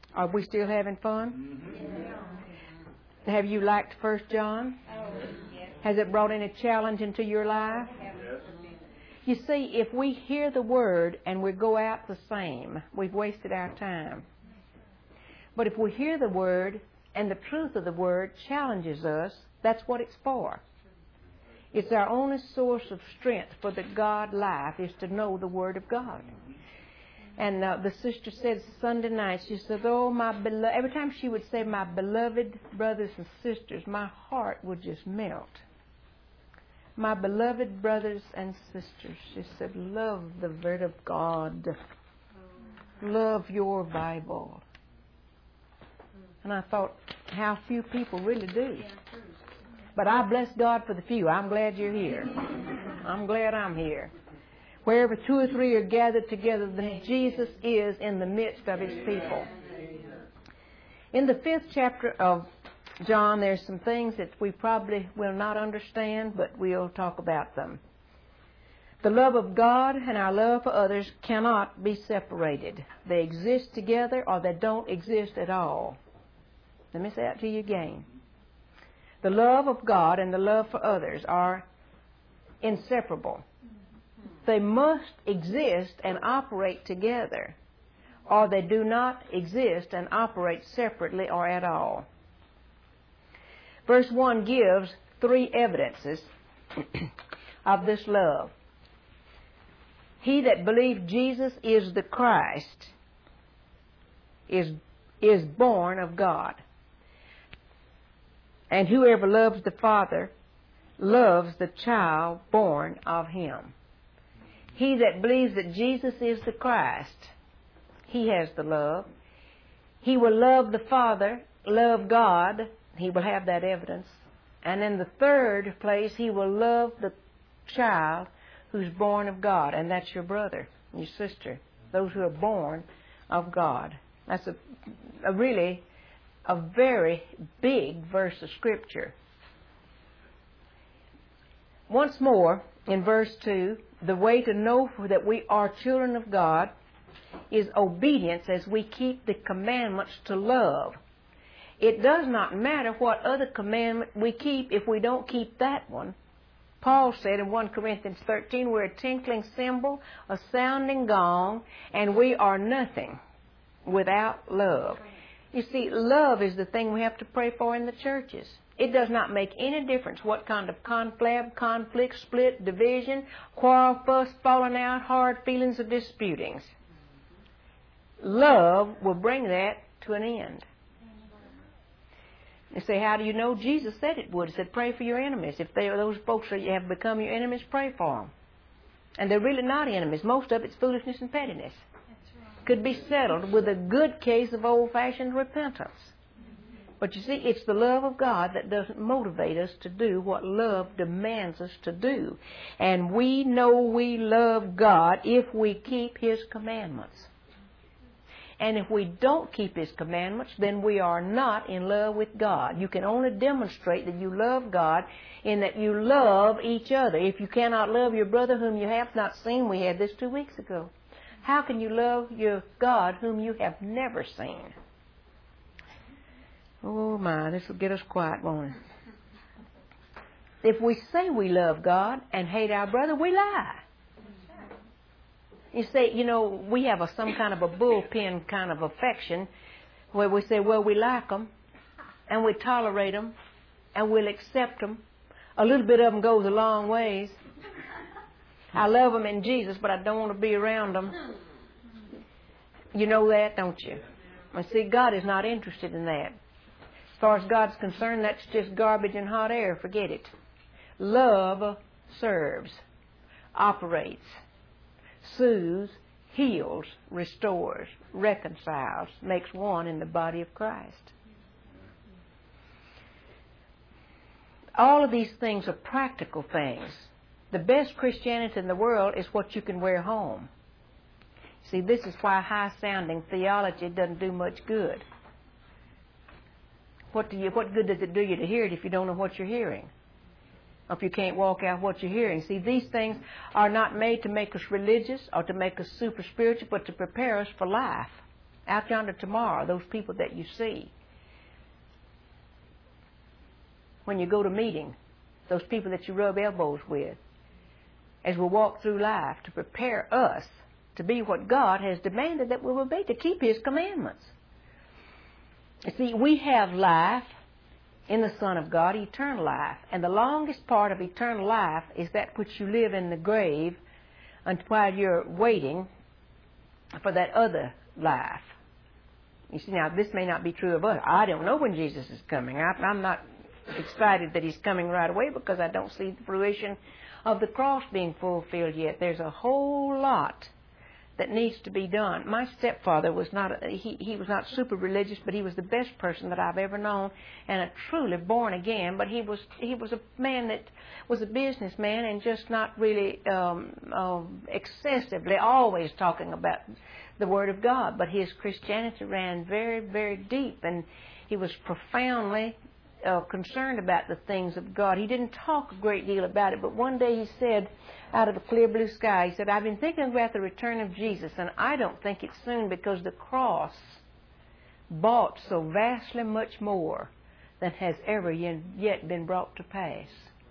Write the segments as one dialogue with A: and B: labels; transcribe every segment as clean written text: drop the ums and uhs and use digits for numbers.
A: Are we still having fun? Have you liked 1 John? Has it brought any challenge into your life? You see, if we hear the Word and we go out the same, we've wasted our time. But if we hear the Word and the truth of the Word challenges us, that's what it's for. It's our only source of strength for the God life is to know the Word of God. And the sister said Sunday night, she said, oh, my beloved, every time she would say, my beloved brothers and sisters, my heart would just melt. My beloved brothers and sisters, she said, love the Word of God. Love your Bible. And I thought, how few people really do. But I bless God for the few. I'm glad you're here. I'm glad I'm here. Wherever 2 or 3 are gathered together, then Jesus is in the midst of His people. In the 5th chapter of John, there's some things that we probably will not understand, but we'll talk about them. The love of God and our love for others cannot be separated. They exist together or they don't exist at all. Let me say that to you again. The love of God and the love for others are inseparable. They must exist and operate together, or they do not exist and operate separately or at all. Verse 1 gives 3 evidences of this love. He that believed Jesus is the Christ is born of God. And whoever loves the Father loves the child born of Him. He that believes that Jesus is the Christ, he has the love. He will love the Father, love God. He will have that evidence. And in the third place, he will love the child who's born of God. And that's your brother, your sister, those who are born of God. That's a very big verse of Scripture. Once more, in verse 2, the way to know that we are children of God is obedience as we keep the commandments to love. It does not matter what other commandment we keep if we don't keep that one. Paul said in 1 Corinthians 13, we're a tinkling cymbal, a sounding gong, and we are nothing without love. You see, love is the thing we have to pray for in the churches. It does not make any difference what kind of conflab, conflict, split, division, quarrel, fuss, falling out, hard feelings, or disputings. Love will bring that to an end. You say, how do you know? Jesus said it would. He said, pray for your enemies. If those folks have become your enemies, pray for them. And they're really not enemies. Most of it's foolishness and pettiness. Could be settled with a good case of old-fashioned repentance. But you see, it's the love of God that doesn't motivate us to do what love demands us to do. And we know we love God if we keep His commandments. And if we don't keep His commandments, then we are not in love with God. You can only demonstrate that you love God in that you love each other. If you cannot love your brother whom you have not seen, we had this 2 weeks ago. How can you love your God whom you have never seen? Oh my, this will get us quiet, won't it? If we say we love God and hate our brother, we lie. You say, we have some kind of a bullpen kind of affection where we say, well, we like them and we tolerate them and we'll accept them. A little bit of them goes a long ways. I love them in Jesus, but I don't want to be around them. You know that, don't you? And see, God is not interested in that. As far as God's concerned, that's just garbage and hot air. Forget it. Love serves, operates, soothes, heals, restores, reconciles, makes one in the body of Christ. All of these things are practical things. The best Christianity in the world is what you can wear home. See, this is why high-sounding theology doesn't do much good. What good does it do you to hear it if you don't know what you're hearing? Or if you can't walk out what you're hearing? See, these things are not made to make us religious or to make us super spiritual, but to prepare us for life out yonder tomorrow, those people that you see. When you go to meeting, those people that you rub elbows with, as we walk through life to prepare us to be what God has demanded that we will be, to keep His commandments. You see, we have life in the Son of God, eternal life. And the longest part of eternal life is that which you live in the grave while you're waiting for that other life. You see, now, this may not be true of us. I don't know when Jesus is coming. I'm not excited that He's coming right away because I don't see the fruition of the cross being fulfilled yet. There's a whole lot that needs to be done. My stepfather was not, he was not super religious, but he was the best person that I've ever known, and a truly born again, but he was a man that was a businessman and just not really excessively always talking about the Word of God, but his Christianity ran very, very deep, and he was profoundly concerned about the things of God. He didn't talk a great deal about it, but one day he said, out of the clear blue sky, he said, I've been thinking about the return of Jesus, and I don't think it's soon because the cross bought so vastly much more than has ever yet been brought to pass.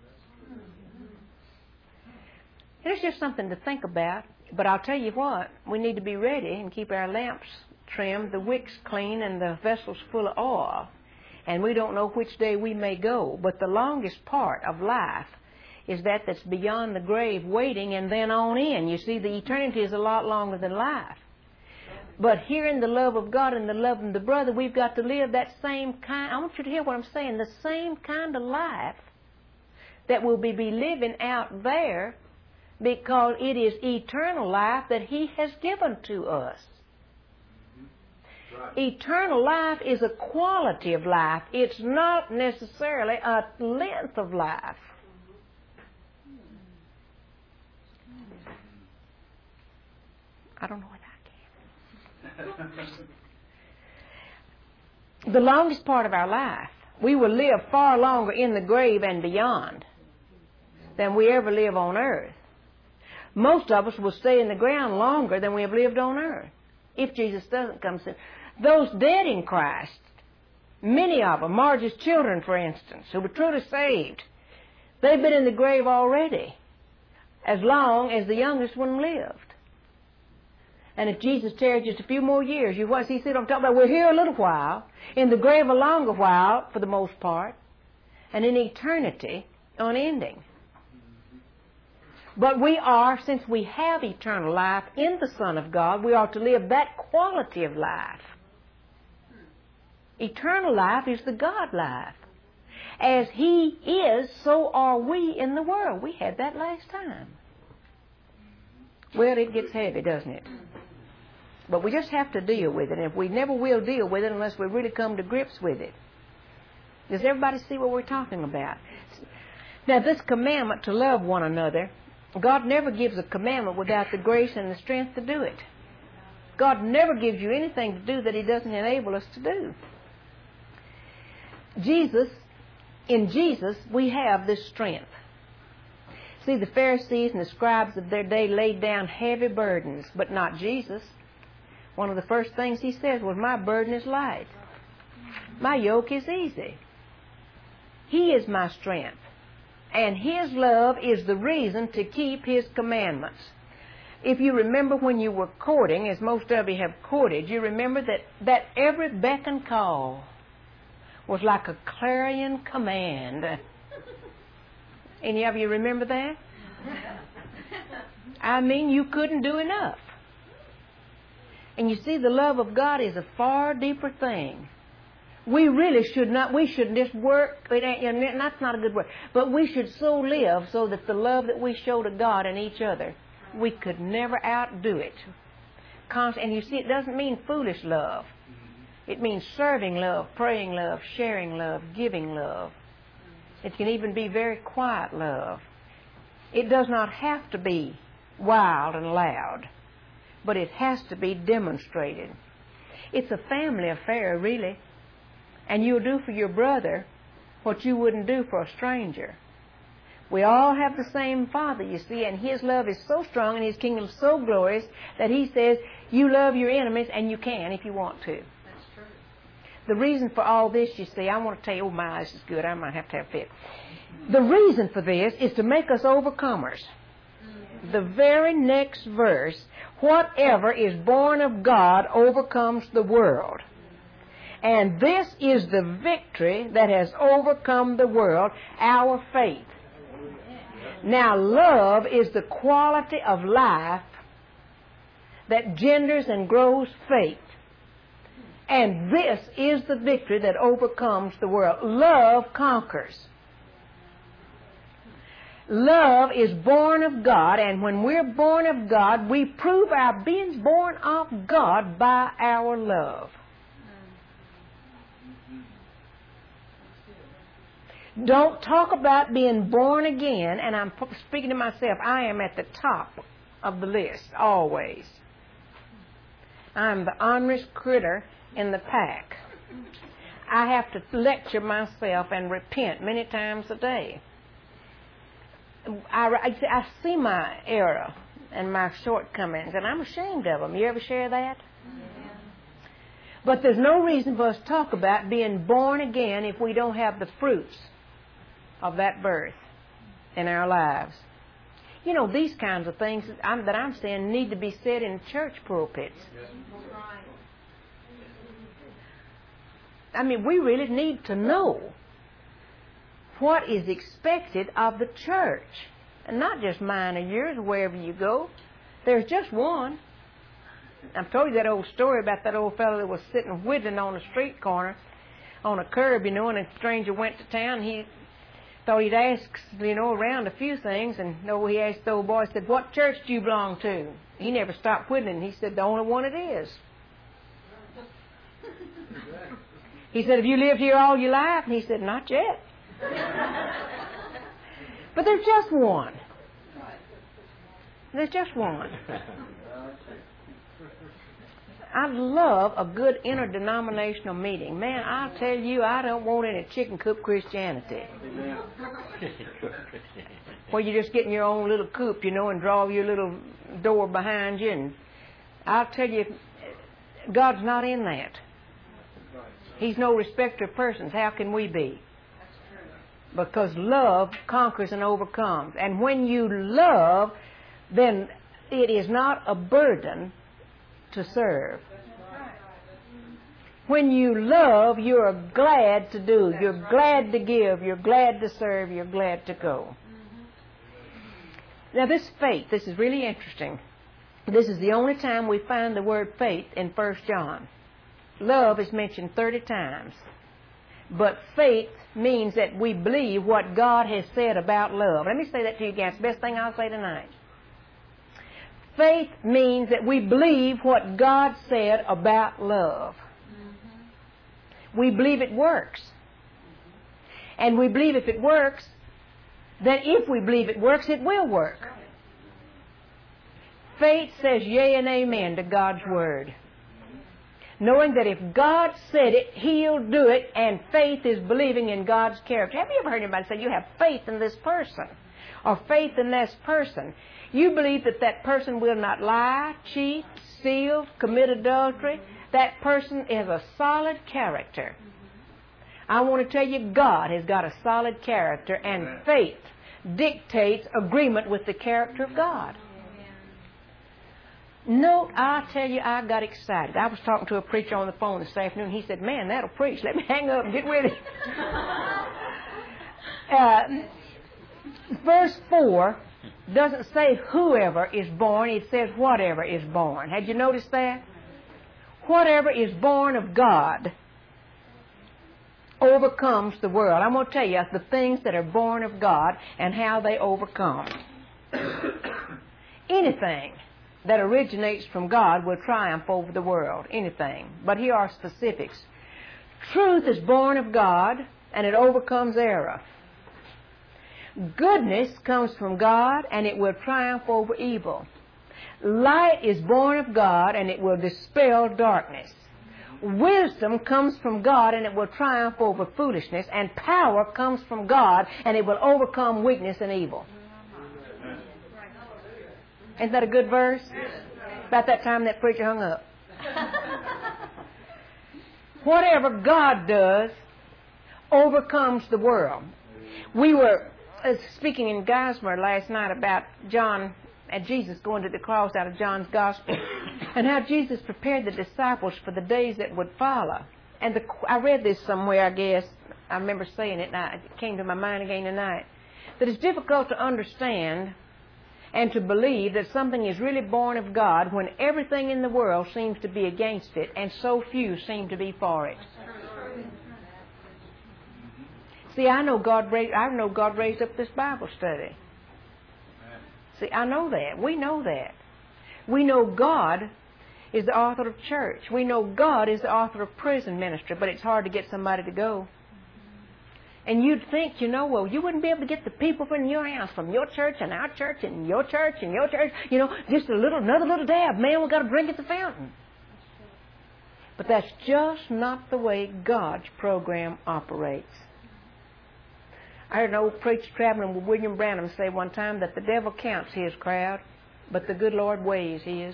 A: And it's just something to think about, but I'll tell you what, we need to be ready and keep our lamps trimmed, the wicks clean, and the vessels full of oil. And we don't know which day we may go, but the longest part of life is that's beyond the grave, waiting and then on in. You see, the eternity is a lot longer than life. But here in the love of God and the love of the brother, we've got to live that same kind, I want you to hear what I'm saying, the same kind of life that we'll be living out there, because it is eternal life that He has given to us. Right. Eternal life is a quality of life. It's not necessarily a length of life. I don't know whether I can. The longest part of our life, we will live far longer in the grave and beyond than we ever live on earth. Most of us will stay in the ground longer than we have lived on earth if Jesus doesn't come soon. Those dead in Christ, many of them, Marge's children, for instance, who were truly saved, they've been in the grave already as long as the youngest one lived. And if Jesus tarried just a few more years, you what He said, I'm talking about, we're here a little while, in the grave a longer while, for the most part, and in eternity, unending. But we are, since we have eternal life in the Son of God, we are to live that quality of life. Eternal life is the God life. As He is, so are we in the world. We had that last time. Well, it gets heavy, doesn't it? But we just have to deal with it, and we never will deal with it unless we really come to grips with it. Does everybody see what we're talking about? Now, this commandment to love one another, God never gives a commandment without the grace and the strength to do it. God never gives you anything to do that He doesn't enable us to do. In Jesus, we have this strength. See, the Pharisees and the scribes of their day laid down heavy burdens, but not Jesus. One of the first things He says was, my burden is light. My yoke is easy. He is my strength. And His love is the reason to keep His commandments. If you remember when you were courting, as most of you have courted, you remember that every beck and call was like a clarion command. Any of you remember that? I mean, you couldn't do enough. And you see, the love of God is a far deeper thing. We really should not, we shouldn't just work, that's not a good word, but we should so live so that the love that we show to God and each other, we could never outdo it. And you see, it doesn't mean foolish love. It means serving love, praying love, sharing love, giving love. It can even be very quiet love. It does not have to be wild and loud, but it has to be demonstrated. It's a family affair, really. And you'll do for your brother what you wouldn't do for a stranger. We all have the same Father, you see, and His love is so strong and His kingdom so glorious that He says, you love your enemies, and you can if you want to.
B: That's true.
A: The reason for all this, you see, I want to tell you, oh my, this is good, I might have to have a fit. The reason for this is to make us overcomers. The very next verse, whatever is born of God overcomes the world. And this is the victory that has overcome the world, our faith. Now, love is the quality of life that genders and grows faith. And this is the victory that overcomes the world. Love conquers. Love is born of God, and when we're born of God, we prove our being born of God by our love. Don't talk about being born again, and I'm speaking to myself, I am at the top of the list, always. I'm the honorest critter in the pack. I have to lecture myself and repent many times a day. I see my error and my shortcomings, and I'm ashamed of them. You ever share that? Yeah. But there's no reason for us to talk about being born again if we don't have the fruits of that birth in our lives. You know, these kinds of things that I'm saying need to be said in church pulpits. I mean, we really need to know what is expected of the church. And not just mine or yours, wherever you go. There's just one. I've told you that old story about that old fellow that was sitting whittling on a street corner, on a curb, you know, and a stranger went to town. He thought he'd ask, you know, around a few things, and he asked the old boy, said, what church do you belong to? He never stopped whittling. He said, the only one it is. He said, have you lived here all your life? And he said, not yet. But there's just one. There's just one. I love a good interdenominational meeting. Man, I'll tell you, I don't want any chicken coop Christianity. Where you just get in your own little coop, you know, and draw your little door behind you. And I'll tell you, God's not in that. He's no respecter of persons. How can we be? Because love conquers and overcomes. And when you love, then it is not a burden to serve. When you love, you're glad to do. You're glad to give. You're glad to serve. You're glad to go. Now this faith, this is really interesting. This is the only time we find the word faith in 1 John. Love is mentioned 30 times. But faith means that we believe what God has said about love. Let me say that to you again. It's the best thing I'll say tonight. Faith means that we believe what God said about love. We believe it works. And we believe if it works, then if we believe it works, it will work. Faith says yea and amen to God's word. Knowing that if God said it, He'll do it, and faith is believing in God's character. Have you ever heard anybody say, you have faith in this person, or faith in this person? You believe that that person will not lie, cheat, steal, commit adultery. That person is a solid character. I want to tell you, God has got a solid character, and faith dictates agreement with the character of God. Note, I tell you, I got excited. I was talking to a preacher on the phone this afternoon. He said, man, that'll preach. Let me hang up and get with it. Verse 4 doesn't say whoever is born. It says whatever is born. Had you noticed that? Whatever is born of God overcomes the world. I'm going to tell you the things that are born of God and how they overcome. Anything that originates from God will triumph over the world. Anything. But here are specifics. Truth is born of God, and it overcomes error. Goodness comes from God, and it will triumph over evil. Light is born of God, and it will dispel darkness. Wisdom comes from God and it will triumph over foolishness, and power comes from God and it will overcome weakness and evil. Isn't that a good verse? About that time that preacher hung up. Whatever God does overcomes the world. We were speaking in Geismar last night about John and Jesus going to the cross out of John's Gospel, and how Jesus prepared the disciples for the days that would follow. And I read this somewhere, I guess. I remember saying it, and it came to my mind again tonight. That it's difficult to understand and to believe that something is really born of God when everything in the world seems to be against it, and so few seem to be for it. See, I know God raised up this Bible study. See, I know that. We know that. We know God is the author of church. We know God is the author of prison ministry, but it's hard to get somebody to go. And you'd think, well, you wouldn't be able to get the people from your house, from your church and our church and your church and your church, just another little dab. Man, we've got to drink at the fountain. But that's just not the way God's program operates. I heard an old preacher traveling with William Branham say one time that the devil counts his crowd, but the good Lord weighs his.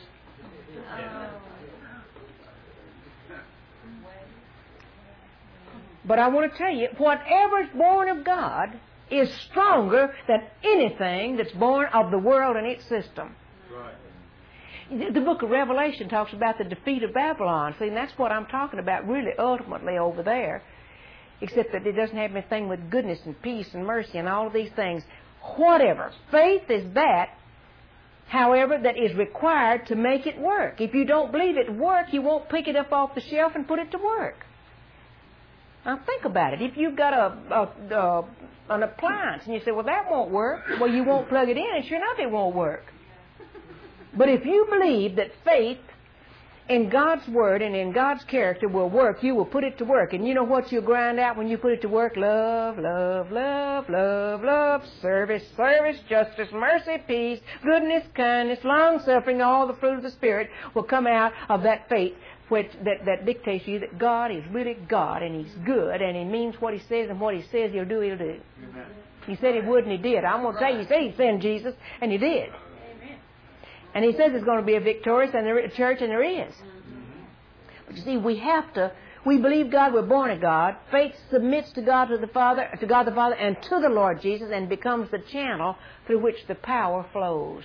A: But I want to tell you, whatever's born of God is stronger than anything that's born of the world and its system. Right. The book of Revelation talks about the defeat of Babylon. See, and that's what I'm talking about really ultimately over there. Except that it doesn't have anything with goodness and peace and mercy and all of these things. Whatever. Faith is that, however, that is required to make it work. If you don't believe it work, you won't pick it up off the shelf and put it to work. Now think about it. If you've got an appliance and you say, well, that won't work, well, you won't plug it in, and sure enough it won't work. But if you believe that faith in God's Word and in God's character will work, you will put it to work. And you know what you'll grind out when you put it to work? Love, love, love, love, love, service, service, justice, mercy, peace, goodness, kindness, long-suffering, all the fruit of the Spirit will come out of that faith that dictates to you that God is really God, and He's good, and He means what He says, and what He says He'll do, He'll do. Amen. He said He would, and He did. I'm going to tell you, He said He'd send Jesus, and He did. And He says there's going to be a victorious church, and there is. But you see, we believe God, we're born of God. Faith submits to God the Father, and to the Lord Jesus, and becomes the channel through which the power flows.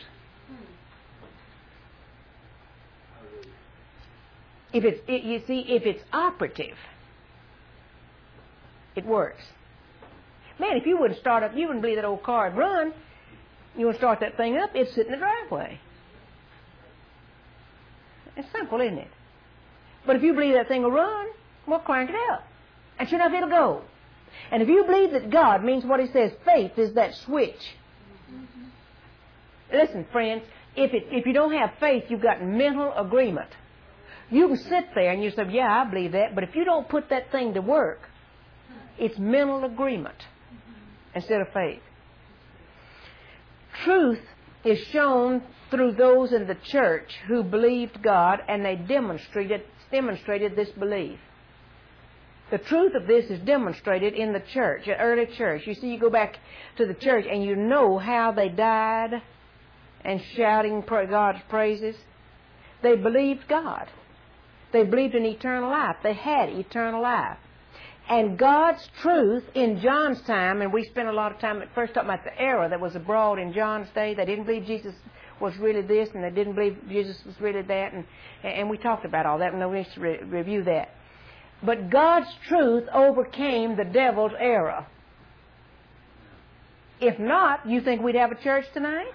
A: If it's operative, it works. Man, if you wouldn't believe that old car would run, you want to start that thing up, it'd sit in the driveway. It's simple, isn't it? But if you believe that thing will run, well, crank it up. And sure enough, it'll go. And if you believe that God means what He says, faith is that switch. Listen, friends, if you don't have faith, you've got mental agreement. You can sit there and you say, yeah, I believe that, but if you don't put that thing to work, it's mental agreement instead of faith. Truth is shown through those in the church who believed God, and they demonstrated this belief. The truth of this is demonstrated in the church, the early church. You see, you go back to the church and you know how they died and shouting God's praises. They believed God. They believed in eternal life. They had eternal life. And God's truth in John's time, and we spent a lot of time at first talking about the error that was abroad in John's day. They didn't believe Jesus was really this, and they didn't believe Jesus was really that, and we talked about all that, and no need to review that. But God's truth overcame the devil's error. If not, you think we'd have a church tonight?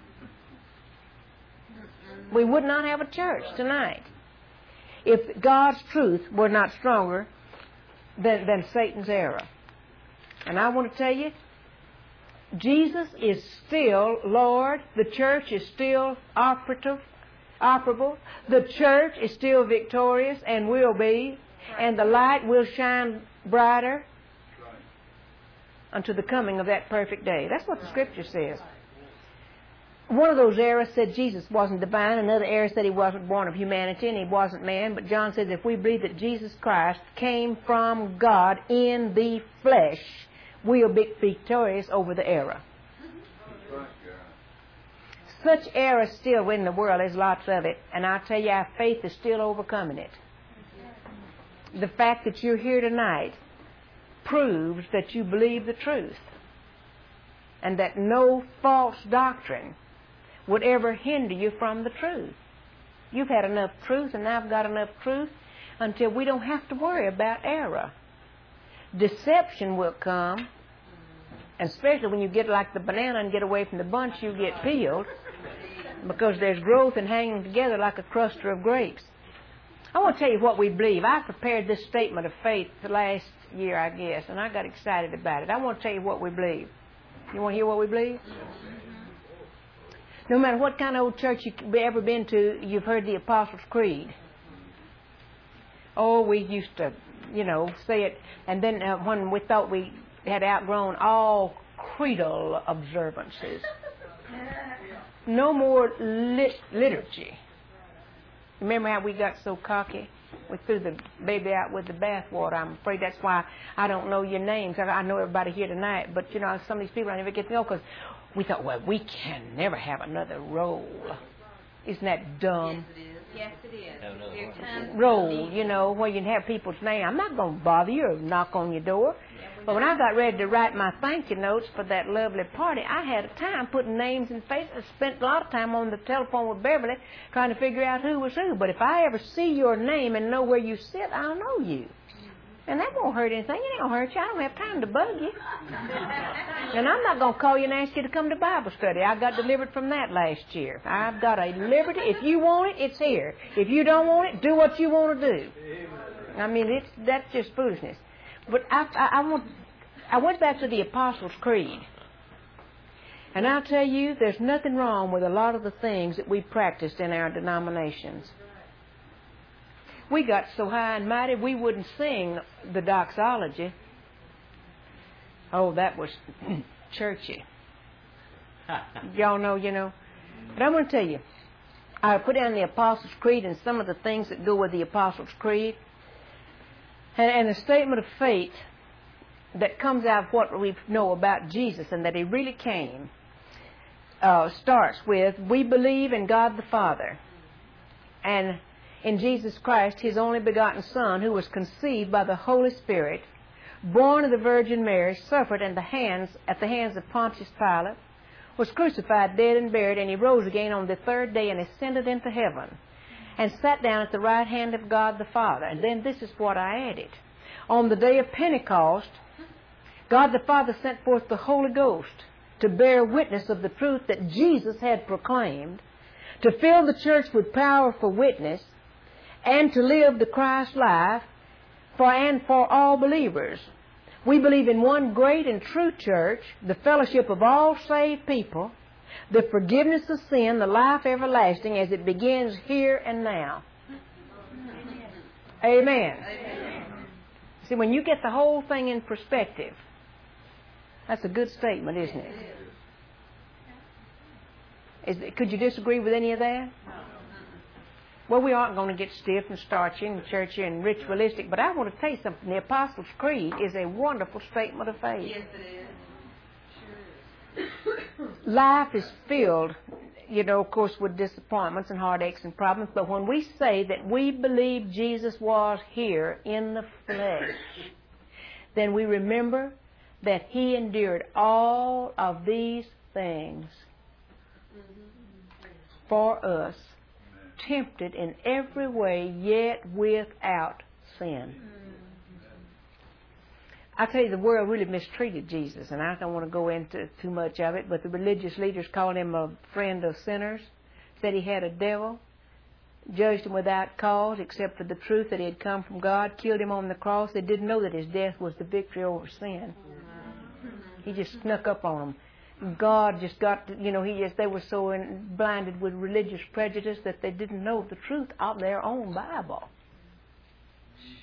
A: We would not have a church tonight if God's truth were not stronger than Satan's error. And I want to tell you, Jesus is still Lord. The church is still operable. The church is still victorious and will be. And the light will shine brighter unto the coming of that perfect day. That's what the Scripture says. One of those errors said Jesus wasn't divine. Another error said he wasn't born of humanity and he wasn't man. But John says if we believe that Jesus Christ came from God in the flesh, we'll be victorious over the error. Such error still in the world, there's lots of it. And I'll tell you, our faith is still overcoming it. The fact that you're here tonight proves that you believe the truth. And that no false doctrine would ever hinder you from the truth. You've had enough truth, and I've got enough truth until we don't have to worry about error. Deception will come, and especially when you get like the banana and get away from the bunch, you get peeled, because there's growth and hanging together like a cluster of grapes. I want to tell you what we believe. I prepared this statement of faith last year, I guess, and I got excited about it. I want to tell you what we believe. You want to hear what we believe? No matter what kind of old church you've ever been to, you've heard the Apostles' Creed. Oh, we used to, say it. And then when we thought we had outgrown all creedal observances, no more liturgy. Remember how we got so cocky? We threw the baby out with the bathwater. I'm afraid that's why I don't know your names. I know everybody here tonight, but some of these people I never get to know because we thought, well, we can never have another role. Isn't that dumb?
B: Yes, it is.
A: Role, where you can have people's name. I'm not going to bother you or knock on your door. But when I got ready to write my thank you notes for that lovely party, I had a time putting names and faces. I spent a lot of time on the telephone with Beverly trying to figure out who was who. But if I ever see your name and know where you sit, I'll know you. And that won't hurt anything. It ain't going to hurt you. I don't have time to bug you. And I'm not going to call you and ask you to come to Bible study. I got delivered from that last year. I've got a liberty. If you want it, it's here. If you don't want it, do what you want to do. I mean, that's just foolishness. But I went back to the Apostles' Creed. And I'll tell you, there's nothing wrong with a lot of the things that we practiced in our denominations. We got so high and mighty, we wouldn't sing the doxology. Oh, that was churchy. Y'all know. But I'm going to tell you, I put down the Apostles' Creed and some of the things that go with the Apostles' Creed. And a statement of faith that comes out of what we know about Jesus and that He really came starts with, we believe in God the Father and in Jesus Christ, His only begotten Son, who was conceived by the Holy Spirit, born of the Virgin Mary, suffered at the hands of Pontius Pilate, was crucified, dead, and buried, and He rose again on the third day and ascended into heaven, and sat down at the right hand of God the Father. And then this is what I added. On the day of Pentecost, God the Father sent forth the Holy Ghost to bear witness of the truth that Jesus had proclaimed, to fill the church with power for witness, and to live the Christ life for all believers. We believe in one great and true church, the fellowship of all saved people, the forgiveness of sin, the life everlasting as it begins here and now. Amen. Amen. See, when you get the whole thing in perspective, that's a good statement, isn't it? Could you disagree with any of that? Well, we aren't going to get stiff and starchy and churchy and ritualistic, but I want to tell you something. The Apostles' Creed is a wonderful statement of faith.
B: Yes, it is. Sure is.
A: Life is filled, of course, with disappointments and heartaches and problems, but when we say that we believe Jesus was here in the flesh, then we remember that He endured all of these things for us, tempted in every way, yet without sin. I tell you, the world really mistreated Jesus, and I don't want to go into too much of it, but the religious leaders called Him a friend of sinners, said He had a devil, judged Him without cause except for the truth that He had come from God, killed Him on the cross. They didn't know that His death was the victory over sin. He just snuck up on them. God just got, they were so blinded with religious prejudice that they didn't know the truth of their own Bible.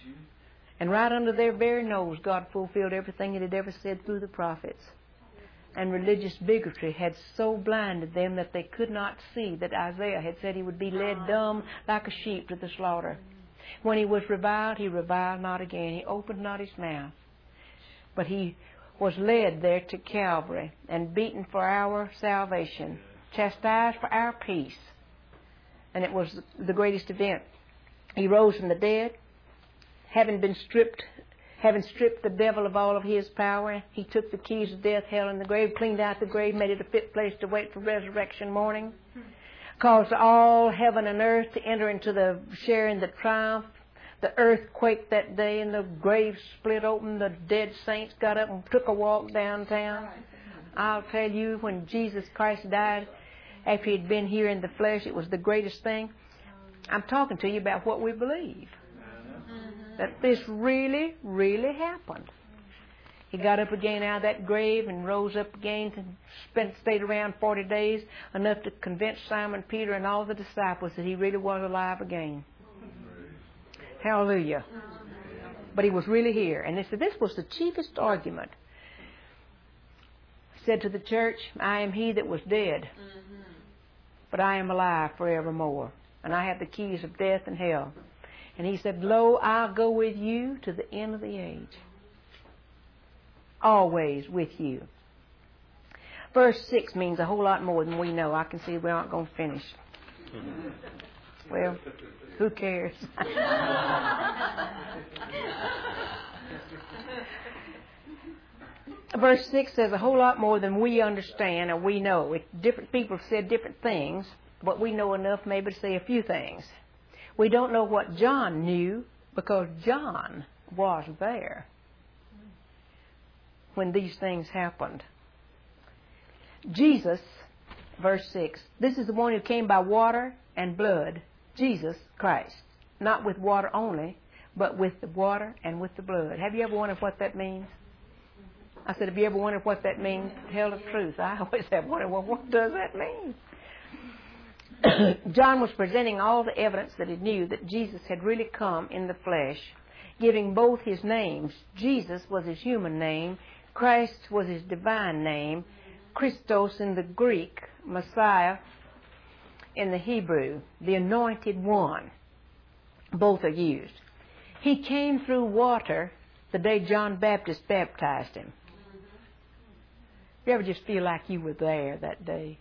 A: And right under their very nose, God fulfilled everything He had ever said through the prophets. and religious bigotry had so blinded them that they could not see that Isaiah had said he would be led dumb like a sheep to the slaughter. When he was reviled, he reviled not again. He opened not his mouth. But he was led there to Calvary and beaten for our salvation, chastised for our peace. And it was the greatest event. He rose from the dead, having stripped the devil of all of his power. He took the keys of death, hell, and the grave, cleaned out the grave, made it a fit place to wait for resurrection morning, caused all heaven and earth to enter into the share in the triumph. The earth quaked that day, and the grave split open. The dead saints got up and took a walk downtown. I'll tell you, when Jesus Christ died, after he'd been here in the flesh, it was the greatest thing. I'm talking to you about what we believe. That this really, really happened. He got up again out of that grave and rose up again and stayed around 40 days, enough to convince Simon Peter and all the disciples that he really was alive again. Hallelujah. But he was really here. And they said this was the chiefest argument. He said to the church, I am he that was dead, but I am alive forevermore. And I have the keys of death and hell. And he said, lo, I'll go with you to the end of the age. Always with you. Verse 6 means a whole lot more than we know. I can see we aren't going to finish. Well, who cares? Verse 6 says a whole lot more than we understand or we know. Different people have said different things, but we know enough maybe to say a few things. We don't know what John knew because John was there when these things happened. Jesus, verse 6, this is the one who came by water and blood, Jesus Christ. Not with water only, but with the water and with the blood. Have you ever wondered what that means? I said, have you ever wondered what that means? Tell the truth. I always have wondered, well, what does that mean? John was presenting all the evidence that he knew that Jesus had really come in the flesh, giving both his names. Jesus was his human name. Christ was his divine name. Christos in the Greek, Messiah in the Hebrew, the anointed one. Both are used. He came through water the day John Baptist baptized him. You ever just feel like you were there that day?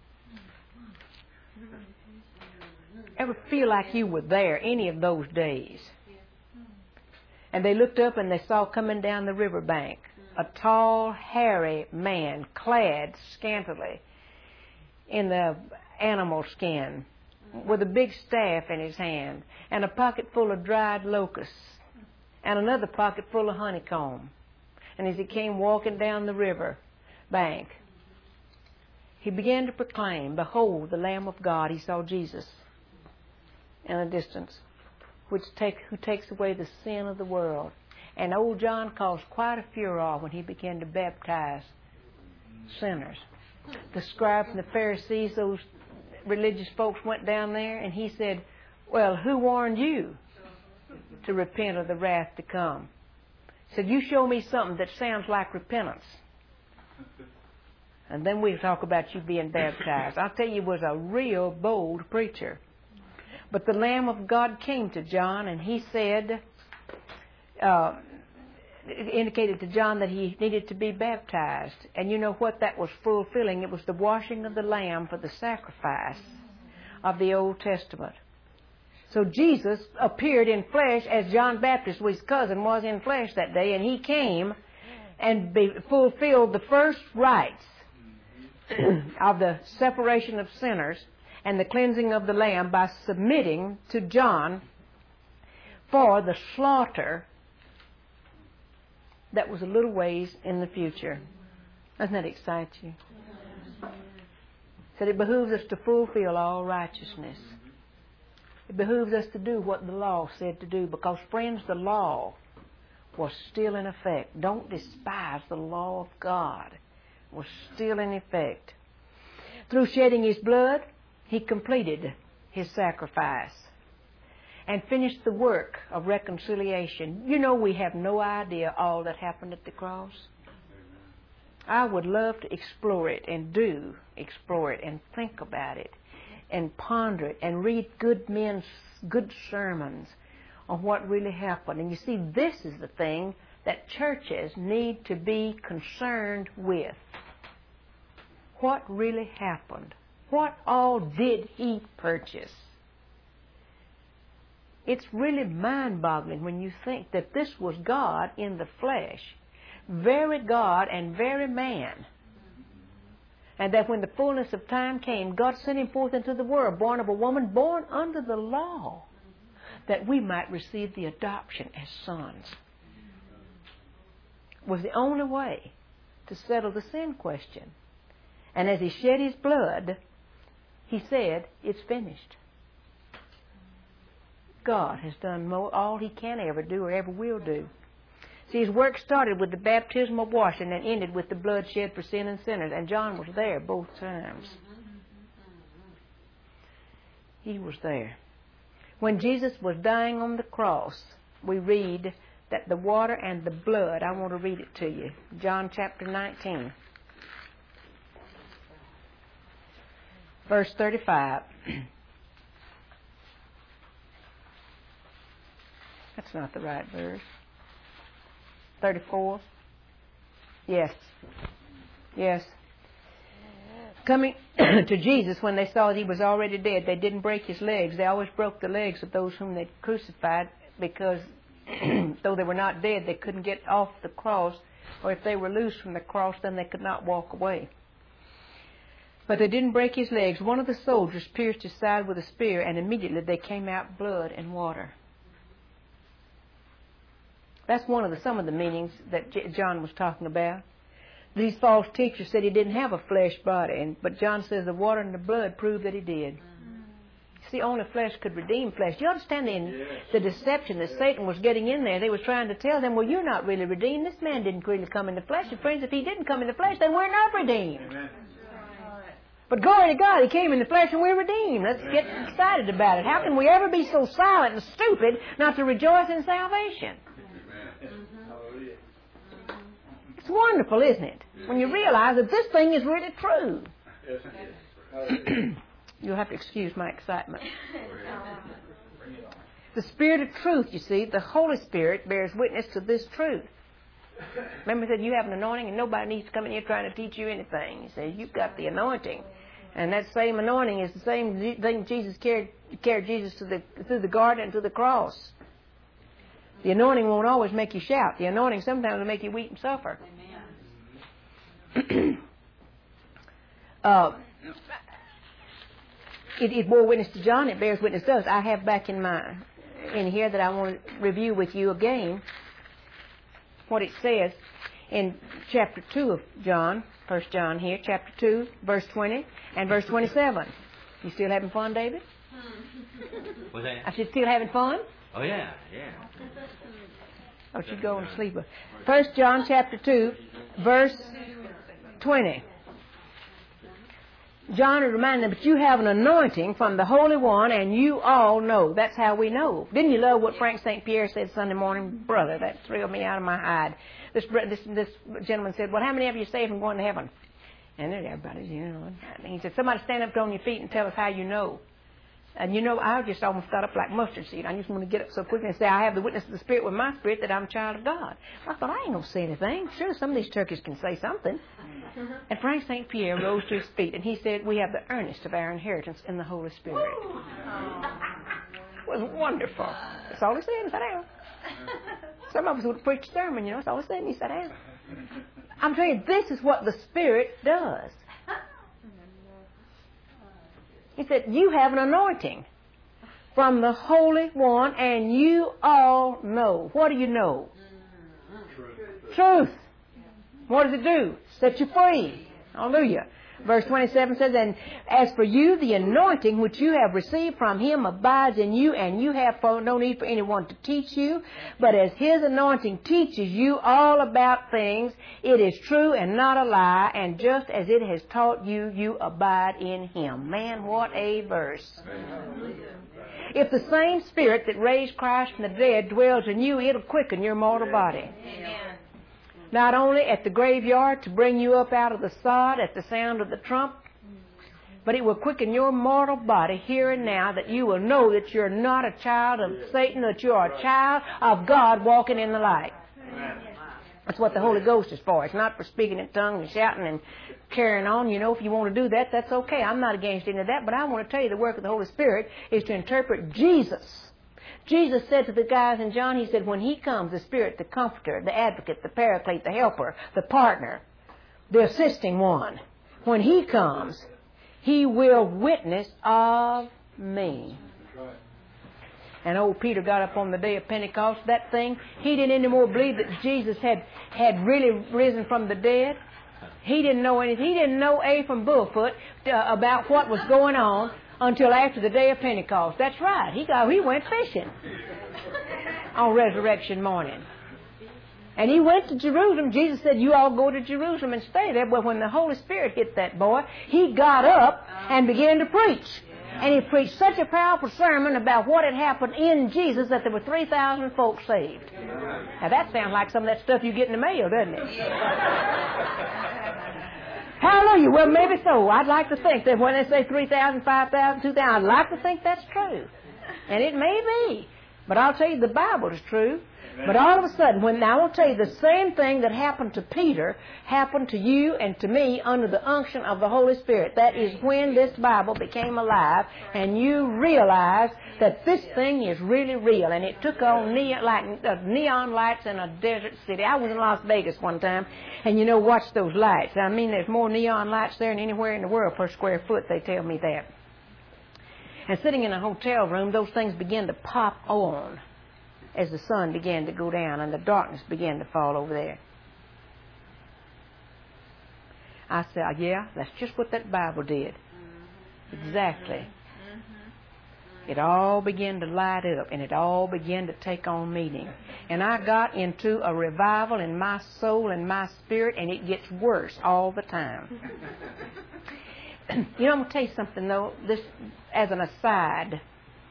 A: Ever feel like you were there any of those days? And they looked up and they saw coming down the riverbank a tall, hairy man clad scantily in the animal skin with a big staff in his hand and a pocket full of dried locusts and another pocket full of honeycomb. And as he came walking down the river bank, he began to proclaim, behold, the Lamb of God. He saw Jesus in a distance, who takes away the sin of the world. And old John caused quite a furor when he began to baptize sinners. The scribes and the Pharisees, those religious folks, went down there, and he said, well, who warned you to repent of the wrath to come? He said, you show me something that sounds like repentance, and then we'll talk about you being baptized. I'll tell you, he was a real bold preacher. But the Lamb of God came to John, and he said, indicated to John that he needed to be baptized. And you know what that was fulfilling? It was the washing of the lamb for the sacrifice of the Old Testament. So Jesus appeared in flesh as John Baptist, his cousin, was in flesh that day, and he came and fulfilled the first rites of the separation of sinners and the cleansing of the lamb by submitting to John for the slaughter that was a little ways in the future. Doesn't that excite you? Said it behooves us to fulfill all righteousness. It behooves us to do what the law said to do, because, friends, the law was still in effect. Don't despise the law of God. It was still in effect. Through shedding his blood, he completed his sacrifice and finished the work of reconciliation. You know, we have no idea all that happened at the cross. I would love to explore it and do explore it and think about it and ponder it and read good men's good sermons on what really happened. And you see, this is the thing that churches need to be concerned with. What really happened? What all did He purchase? It's really mind-boggling when you think that this was God in the flesh, very God and very man. And that when the fullness of time came, God sent Him forth into the world, born of a woman, born under the law, that we might receive the adoption as sons. Was the only way to settle the sin question. And as He shed His blood, He said, it's finished. God has done all He can ever do or ever will do. See, His work started with the baptismal washing and ended with the blood shed for sin and sinners. And John was there both times. He was there. When Jesus was dying on the cross, we read that the water and the blood, I want to read it to you. John chapter 19. Verse 35. That's not the right verse. 34. Yes. Yes. Coming to Jesus when they saw that He was already dead, they didn't break His legs. They always broke the legs of those whom they crucified because though they were not dead, they couldn't get off the cross, or if they were loose from the cross, then they could not walk away. But they didn't break His legs. One of the soldiers pierced His side with a spear, and immediately there came out blood and water. That's some of the meanings that John was talking about. These false teachers said He didn't have a flesh body, but John says the water and the blood proved that He did. See, only flesh could redeem flesh. Do you understand the deception that Satan was getting in there? They were trying to tell them, well, you're not really redeemed. This man didn't really come in the flesh. And friends, if he didn't come in the flesh, then we're not redeemed. Amen. But glory to God, He came in the flesh and we're redeemed. Let's get excited about it. How can we ever be so silent and stupid not to rejoice in salvation? It's wonderful, isn't it? When you realize that this thing is really true. You'll have to excuse my excitement. The Spirit of truth, you see, the Holy Spirit bears witness to this truth. Remember, He said you have an anointing and nobody needs to come in here trying to teach you anything. He says you've got the anointing. And that same anointing is the same thing Jesus carried Jesus through the garden and to the cross. The anointing won't always make you shout. The anointing sometimes will make you weep and suffer. It bore witness to John. It bears witness to us. I have back in here that I want to review with you again what it says in chapter 2 of John, 1 John here, chapter 2, verse 20 and verse 27. You still having fun, David?
C: What's that?
A: I said, still having fun?
C: Oh, yeah.
A: Oh, she's going to sleep. 1 John chapter 2, verse 20. John is reminding them, but you have an anointing from the Holy One, and you all know. That's how we know. Didn't you love what Frank St. Pierre said Sunday morning? Brother, that thrilled me out of my hide. This gentleman said, well, how many of you saved and going to heaven? And everybody's, And he said, somebody stand up on your feet and tell us how you know. And I just almost got up like mustard seed. I just want to get up so quickly and say, I have the witness of the Spirit with my spirit that I'm a child of God. I thought, I ain't going to say anything. Sure, some of these turkeys can say something. And Frank St. Pierre rose to his feet and he said, we have the earnest of our inheritance in the Holy Spirit. It was wonderful. That's all he said. He sat down. Some of us would preach a sermon, That's all he said. And he sat down. I'm telling you, this is what the Spirit does. He said, you have an anointing from the Holy One, and you all know. What do you know? Truth. What does it do? Set you free. Hallelujah. Verse 27 says, and as for you, the anointing which you have received from Him abides in you, and you have no need for anyone to teach you. But as His anointing teaches you all about things, it is true and not a lie, and just as it has taught you, you abide in Him. Man, what a verse. If the same Spirit that raised Christ from the dead dwells in you, it'll quicken your mortal body. Not only at the graveyard to bring you up out of the sod at the sound of the trump, but it will quicken your mortal body here and now, that you will know that you're not a child of Satan, that you are a child of God walking in the light. That's what the Holy Ghost is for. It's not for speaking in tongues and shouting and carrying on. You know, if you want to do that, that's okay. I'm not against any of that, but I want to tell you the work of the Holy Spirit is to interpret Jesus. Jesus said to the guys in John, he said, when he comes, the Spirit, the Comforter, the Advocate, the Paraclete, the Helper, the Partner, the Assisting One, when he comes, he will witness of me. And old Peter got up on the day of Pentecost. That thing, he didn't anymore believe that Jesus had really risen from the dead. He didn't know anything. He didn't know A from Bullfoot about what was going on until after the day of Pentecost. That's right. He went fishing on resurrection morning. And he went to Jerusalem. Jesus said, you all go to Jerusalem and stay there. But when the Holy Spirit hit that boy, he got up and began to preach. And he preached such a powerful sermon about what had happened in Jesus that there were 3,000 folks saved. Now that sounds like some of that stuff you get in the mail, doesn't it? Hallelujah. Well, maybe so. I'd like to think that when they say 3,000, 5,000, 2,000, I'd like to think that's true. And it may be. But I'll tell you the Bible is true. But all of a sudden, I will tell you the same thing that happened to Peter happened to you and to me under the unction of the Holy Spirit. That is when this Bible became alive and you realized that this thing is really real. And it took on neon lights in a desert city. I was in Las Vegas one time, and you know, watch those lights. I mean, there's more neon lights there than anywhere in the world per square foot, they tell me that. And sitting in a hotel room, those things began to pop on as the sun began to go down and the darkness began to fall over there. I said, yeah, that's just what that Bible did. Exactly. It all began to light up and it all began to take on meaning. And I got into a revival in my soul and my spirit, and it gets worse all the time. You know, I'm going to tell you something, though, this as an aside.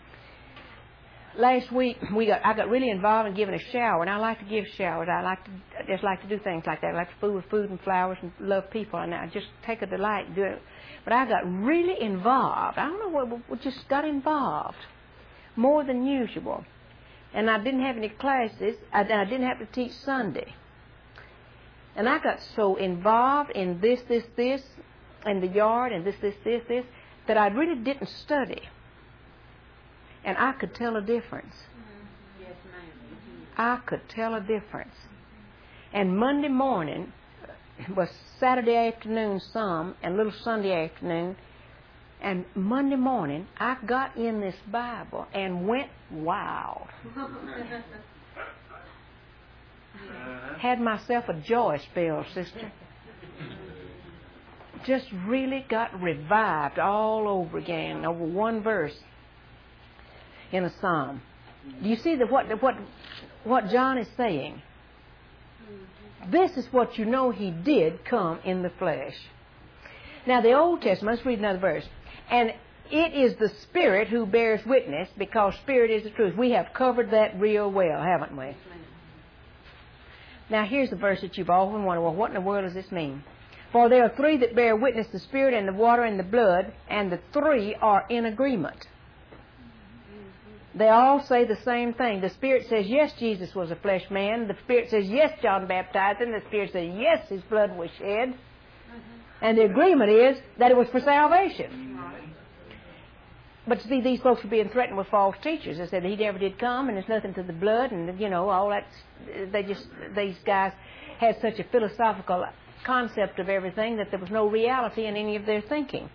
A: Last week, I got really involved in giving a shower, and I like to give showers. I just like to do things like that. I like to fool with food and flowers and love people, and I just take a delight in doing it. But I got really involved. I don't know what just got involved more than usual. And I didn't have any classes. I didn't have to teach Sunday. And I got so involved in this, and the yard, and this, that I really didn't study. And I could tell a difference.
B: Yes, ma'am.
A: I could tell a difference. And Monday morning was Saturday afternoon some, and little Sunday afternoon. And Monday morning, I got in this Bible and went wild. Had myself a joy spell, sister. Just really got revived all over again over one verse in a psalm. Do you see what John is saying? This is what you know he did come in the flesh. Now the Old Testament, let's read another verse. And it is the Spirit who bears witness, because Spirit is the truth. We have covered that real well, haven't we? Now here's the verse that you've often wondered, well, what in the world does this mean? For there are three that bear witness, the Spirit and the water and the blood, and the three are in agreement. They all say the same thing. The Spirit says, yes, Jesus was a flesh man. The Spirit says, yes, John baptized him. The Spirit says, yes, his blood was shed. And the agreement is that it was for salvation. But see, these folks were being threatened with false teachers. They said that he never did come, and there's nothing to the blood, and, you know, all that. These guys had such a philosophical concept of everything that there was no reality in any of their thinking.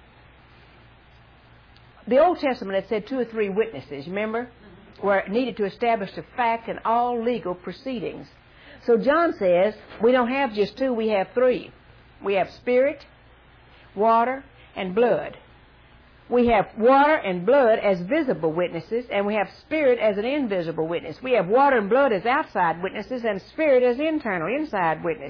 A: The Old Testament had said 2 or 3 witnesses, remember, were needed to establish a fact in all legal proceedings. So John says, we don't have just 2, we have 3. We have Spirit, water, and blood. We have water and blood as visible witnesses, and we have Spirit as an invisible witness. We have water and blood as outside witnesses, and Spirit as internal, inside witness.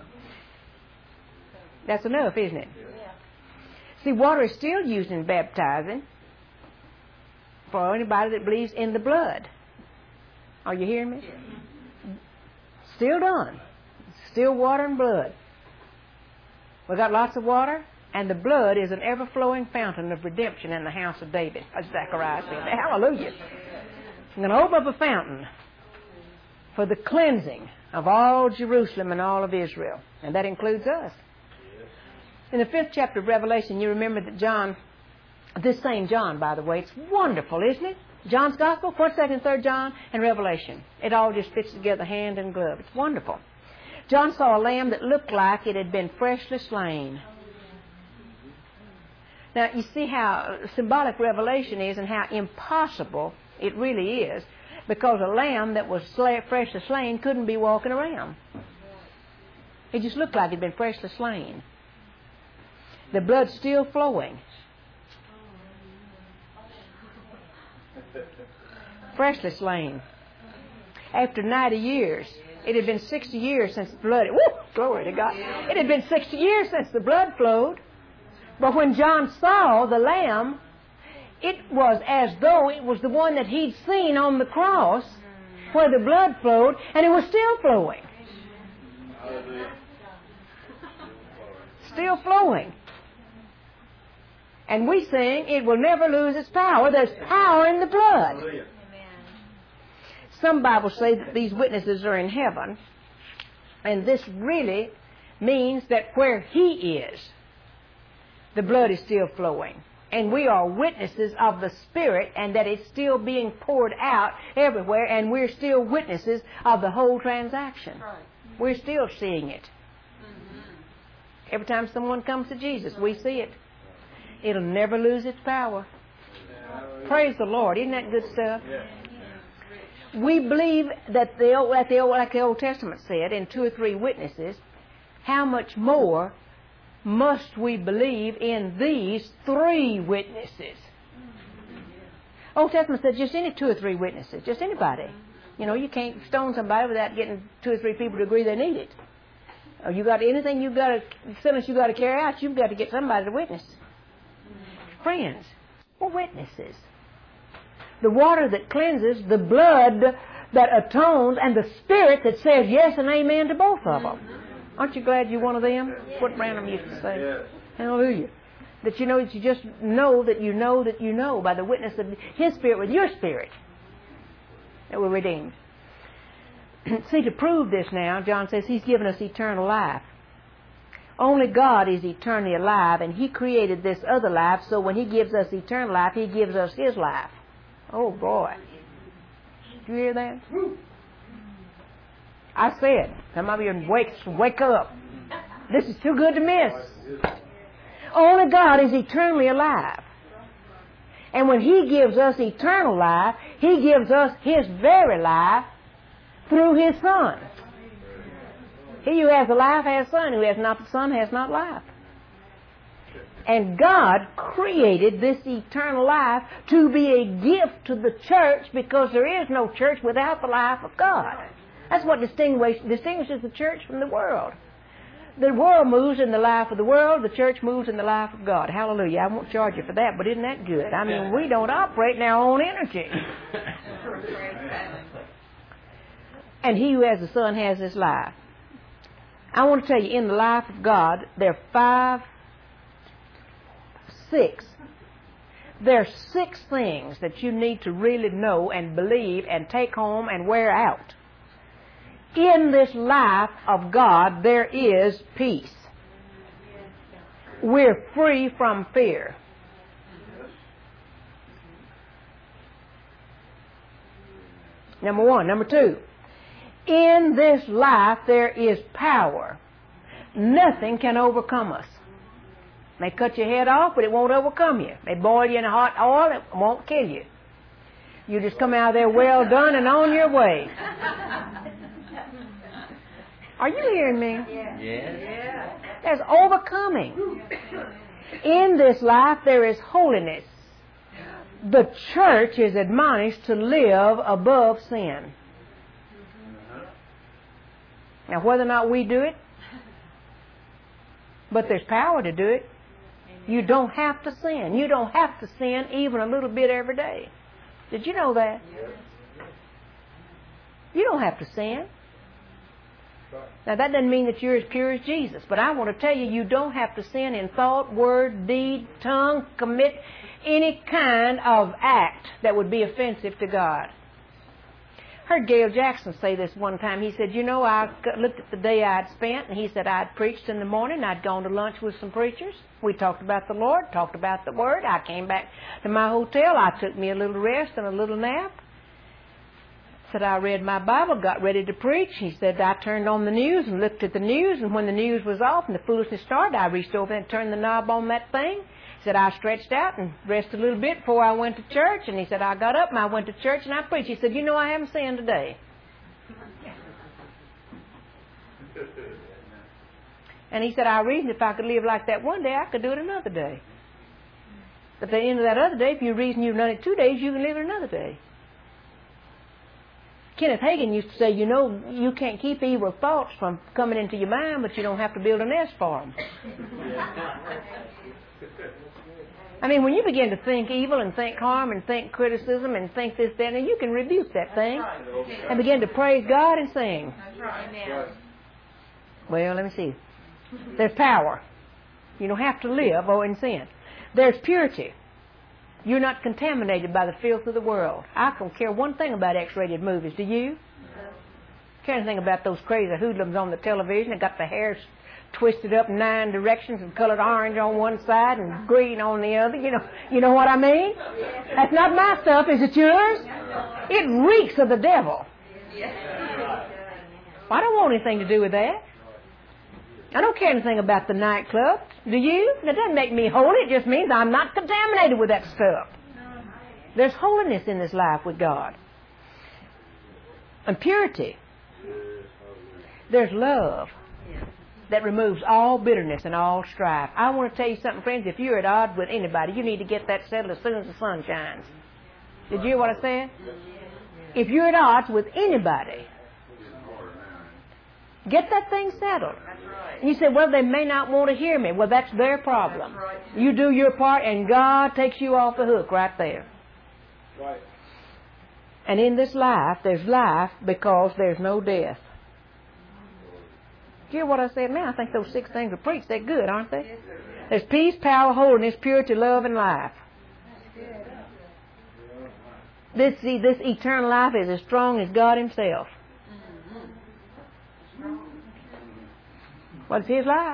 A: That's enough, isn't it? See, water is still used in baptizing for anybody that believes in the blood. Are you hearing me? Still done. Still water and blood. We got lots of water, and the blood is an ever-flowing fountain of redemption in the house of David, as Zechariah said. Hallelujah. I'm going to open up a fountain for the cleansing of all Jerusalem and all of Israel. And that includes us. In the 5th chapter of Revelation, you remember that John, this same John, by the way, it's wonderful, isn't it? John's Gospel, 1st, 2nd, 3rd John, and Revelation. It all just fits together hand and glove. It's wonderful. John saw a lamb that looked like it had been freshly slain. Now, you see how symbolic Revelation is and how impossible it really is, because a lamb that was freshly slain couldn't be walking around. It just looked like it had been freshly slain. The blood's still flowing. Freshly slain. After 90 years, it had been 60 years since the blood... Woo! Glory to God. It had been 60 years since the blood flowed. But when John saw the lamb, it was as though it was the one that he'd seen on the cross where the blood flowed, and it was still flowing. Still flowing. And we sing, it will never lose its power. There's power in the blood. Some Bibles say that these witnesses are in heaven, and this really means that where He is, the blood is still flowing. And we are witnesses of the Spirit, and that it's still being poured out everywhere, and we're still witnesses of the whole transaction. We're still seeing it. Every time someone comes to Jesus, we see it. It'll never lose its power. Praise the Lord. Isn't that good stuff? We believe that like the Old Testament said, in 2 or 3 witnesses, how much more must we believe in these 3 witnesses? Old Testament said just any 2 or 3 witnesses, just anybody. You know, you can't stone somebody without getting 2 or 3 people to agree they need it. Or you got anything you got to, sentence you got to carry out, you've got to get somebody to witness. Friends, we're witnesses. The water that cleanses, the blood that atones, and the Spirit that says yes and amen to both of them. Aren't you glad you're one of them? What Branham used to say. Yes. Hallelujah. That you know that you just know that you know that you know by the witness of His Spirit with your spirit that we're redeemed. See, to prove this now, John says He's given us eternal life. Only God is eternally alive, and He created this other life, so when He gives us eternal life, He gives us His life. Oh, boy. Did you hear that? I said, some of you wake up. This is too good to miss. Only God is eternally alive. And when He gives us eternal life, He gives us His very life through His Son. He who has the life has Son. Who has not the Son has not life. And God created this eternal life to be a gift to the church, because there is no church without the life of God. That's what distinguishes the church from the world. The world moves in the life of the world. The church moves in the life of God. Hallelujah. I won't charge you for that, but isn't that good? I mean, we don't operate in our own energy. And he who has the Son has His life. I want to tell you, in the life of God, there are 6 things that you need to really know and believe and take home and wear out. In this life of God, there is peace. We're free from fear. Number 1. Number 2. In this life, there is power. Nothing can overcome us. They cut your head off, but it won't overcome you. They boil you in hot oil, it won't kill you. You just come out of there well done and on your way. Are you hearing me?
C: Yes.
A: There's overcoming. In this life, there is holiness. The church is admonished to live above sin. Now, whether or not we do it, but there's power to do it. You don't have to sin. You don't have to sin even a little bit every day. Did you know that? You don't have to sin. Now, that doesn't mean that you're as pure as Jesus, but I want to tell you, you don't have to sin in thought, word, deed, tongue, commit any kind of act that would be offensive to God. Heard Gail Jackson say this one time. He said, you know, I looked at the day I'd spent, and he said I'd preached in the morning. I'd gone to lunch with some preachers. We talked about the Lord, talked about the Word. I came back to my hotel. I took me a little rest and a little nap. Said I read my Bible, got ready to preach. He said I turned on the news and looked at the news, and when the news was off and the foolishness started, I reached over and turned the knob on that thing. He said I stretched out and rested a little bit before I went to church, and he said I got up and I went to church and I preached. He said, you know, I haven't sinned today. And he said, I reasoned if I could live like that one day, I could do it another day. At the end of that other day, if you reason you've done it 2 days, you can live it another day. Kenneth Hagin used to say, you know, you can't keep evil thoughts from coming into your mind, but you don't have to build a nest for them. I mean, when you begin to think evil and think harm and think criticism and think this, that, and you can rebuke that thing and begin to praise God and sing. Well, let me see. There's power. You don't have to live in sin. There's purity. You're not contaminated by the filth of the world. I don't care one thing about X-rated movies. Do you? Care anything about those crazy hoodlums on the television that got the hair twisted up in 9 directions and colored orange on one side and green on the other? You know what I mean? That's not my stuff. Is it yours? It reeks of the devil. I don't want anything to do with that. I don't care anything about the nightclub. Do you? That doesn't make me holy. It just means I'm not contaminated with that stuff. There's holiness in this life with God. And purity. There's love that removes all bitterness and all strife. I want to tell you something, friends. If you're at odds with anybody, you need to get that settled as soon as the sun shines. Did you hear what I said? If you're at odds with anybody, get that thing settled. And you say, well, they may not want to hear me. Well, that's their problem. You do your part, and God takes you off the hook right there. And in this life, there's life because there's no death. You hear what I said? Man, I think those 6 things are preached. They're good, aren't they? There's peace, power, holiness, purity, love, and life. This eternal life is as strong as God Himself. What's His life?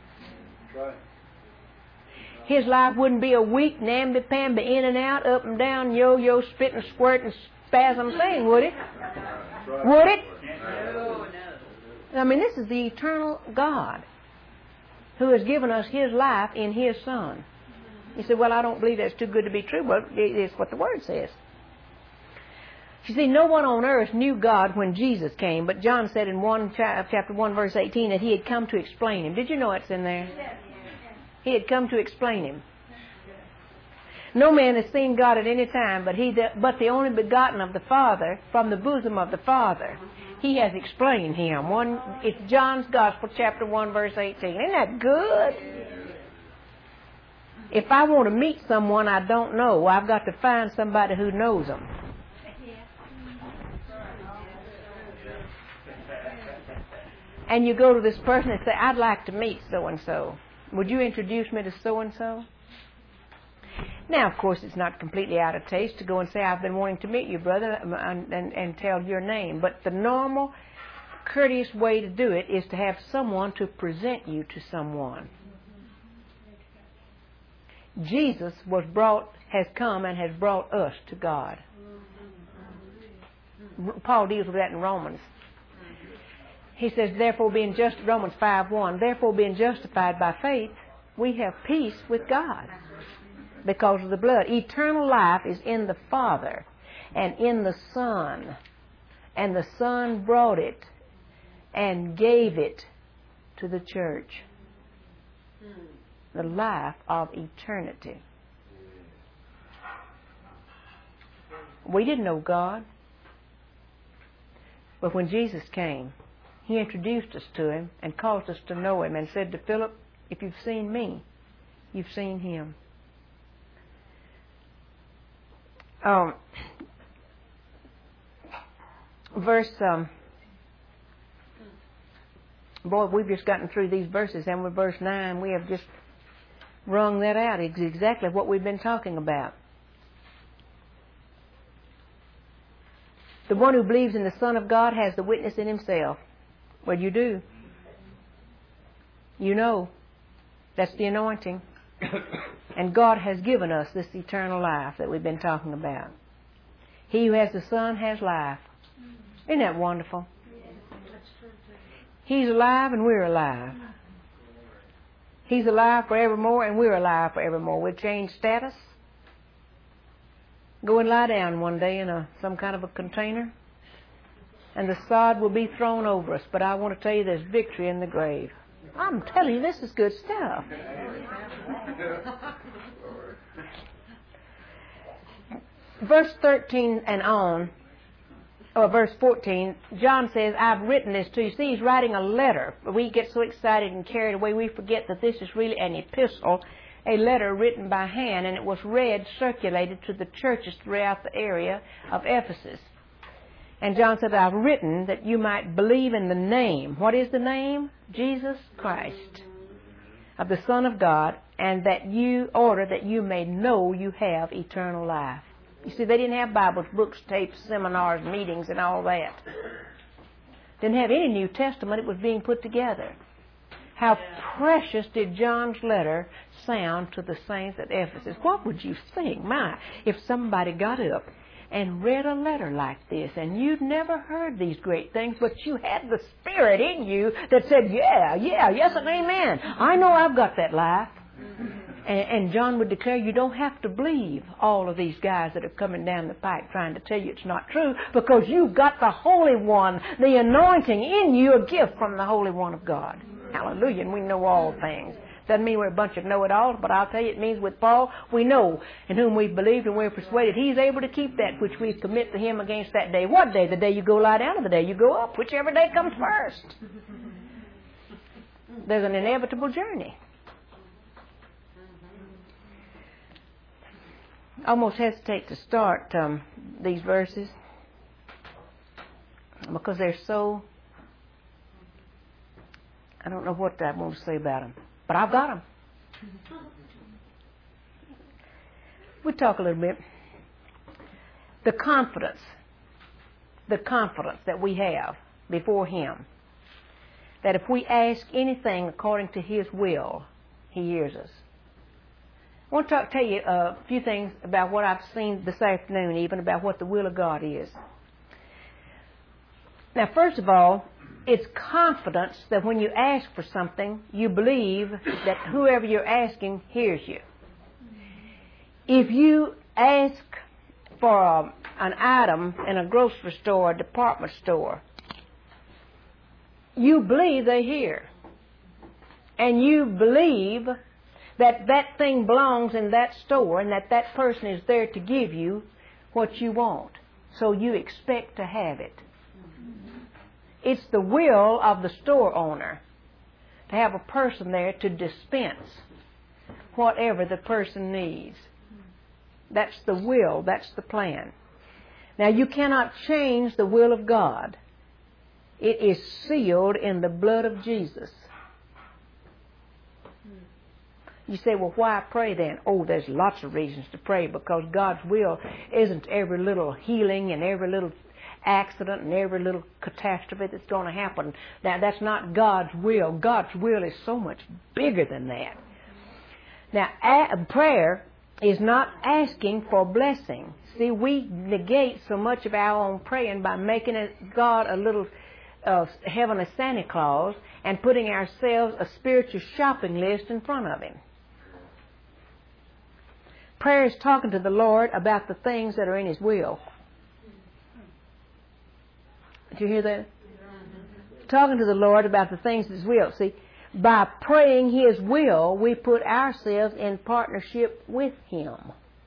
A: His life wouldn't be a weak, namby-pamby, in and out, up and down, yo-yo, spit and squirt and spasm thing, would it? Would it? No. I mean, this is the eternal God who has given us His life in His Son. You say, well, I don't believe that's too good to be true. Well, it's what the Word says. You see, no one on earth knew God when Jesus came, but John said in chapter 1, verse 18, that He had come to explain Him. Did you know it's in there? He had come to explain Him. No man has seen God at any time, but the only begotten of the Father, from the bosom of the Father, He has explained Him. It's John's Gospel, chapter 1, verse 18. Isn't that good? If I want to meet someone I don't know, I've got to find somebody who knows them. And you go to this person and say, I'd like to meet so-and-so. Would you introduce me to so-and-so? Now, of course, it's not completely out of taste to go and say, I've been wanting to meet you, brother, and tell your name. But the normal, courteous way to do it is to have someone to present you to someone. Jesus has come and has brought us to God. Paul deals with that in Romans. He says, therefore being just, Romans 5:1, therefore being justified by faith, we have peace with God because of the blood. Eternal life is in the Father and in the Son. And the Son brought it and gave it to the church. The life of eternity. We didn't know God. But when Jesus came, He introduced us to Him and caused us to know Him and said to Philip, if you've seen me, you've seen Him. Boy, we've just gotten through these verses, and with verse 9, we have just wrung that out. It's exactly what we've been talking about. The one who believes in the Son of God has the witness in himself. Well, you do. You know. That's the anointing. And God has given us this eternal life that we've been talking about. He who has the Son has life. Isn't that wonderful? He's alive and we're alive. He's alive forevermore and we're alive forevermore. We've changed status. Go and lie down one day in some kind of a container, and the sod will be thrown over us. But I want to tell you, there's victory in the grave. I'm telling you, this is good stuff. Verse 13 and on, or verse 14, John says, I've written this to you. See, he's writing a letter. We get so excited and carried away, we forget that this is really an epistle, a letter written by hand, and it was read, circulated to the churches throughout the area of Ephesus. And John said, I've written that you might believe in the name. What is the name? Jesus Christ, of the Son of God, and that you order that you may know you have eternal life. You see, they didn't have Bibles, books, tapes, seminars, meetings, and all that. Didn't have any New Testament. It was being put together. How precious did John's letter sound to the saints at Ephesus? What would you think, if somebody got up and read a letter like this, and you'd never heard these great things, but you had the Spirit in you that said, yes and amen. I know I've got that life. And John would declare, you don't have to believe all of these guys that are coming down the pike trying to tell you it's not true, because you've got the Holy One, the anointing in you, a gift from the Holy One of God. Hallelujah. And we know all things. Doesn't mean we're a bunch of know-it-alls, but I'll tell you, it means with Paul, we know in whom we've believed and we're persuaded He's able to keep that which we commit to Him against that day. What day? The day you go lie down or the day you go up? Whichever day comes first. There's an inevitable journey. I almost hesitate to start these verses because they're so... I don't know what I want to say about them. But I've got them. We'll talk a little bit. The confidence that we have before Him, that if we ask anything according to His will, He hears us. I want to tell you a few things about what I've seen this afternoon, even about what the will of God is. Now, first of all, it's confidence that when you ask for something, you believe that whoever you're asking hears you. If you ask for an item in a grocery store or a department store, you believe they hear. And you believe that that thing belongs in that store and that that person is there to give you what you want. So you expect to have it. It's the will of the store owner to have a person there to dispense whatever the person needs. That's the will. That's the plan. Now, you cannot change the will of God. It is sealed in the blood of Jesus. You say, well, why pray then? Oh, there's lots of reasons to pray, because God's will isn't every little healing and every little accident and every little catastrophe that's going to happen. Now, that's not God's will. God's will is so much bigger than that. Now, prayer is not asking for blessing. See, we negate so much of our own praying by making God a little having a Santa Claus and putting ourselves a spiritual shopping list in front of Him. Prayer is talking to the Lord about the things that are in His will. Did you hear that? Talking to the Lord about the things of His will. See, by praying His will, we put ourselves in partnership with Him.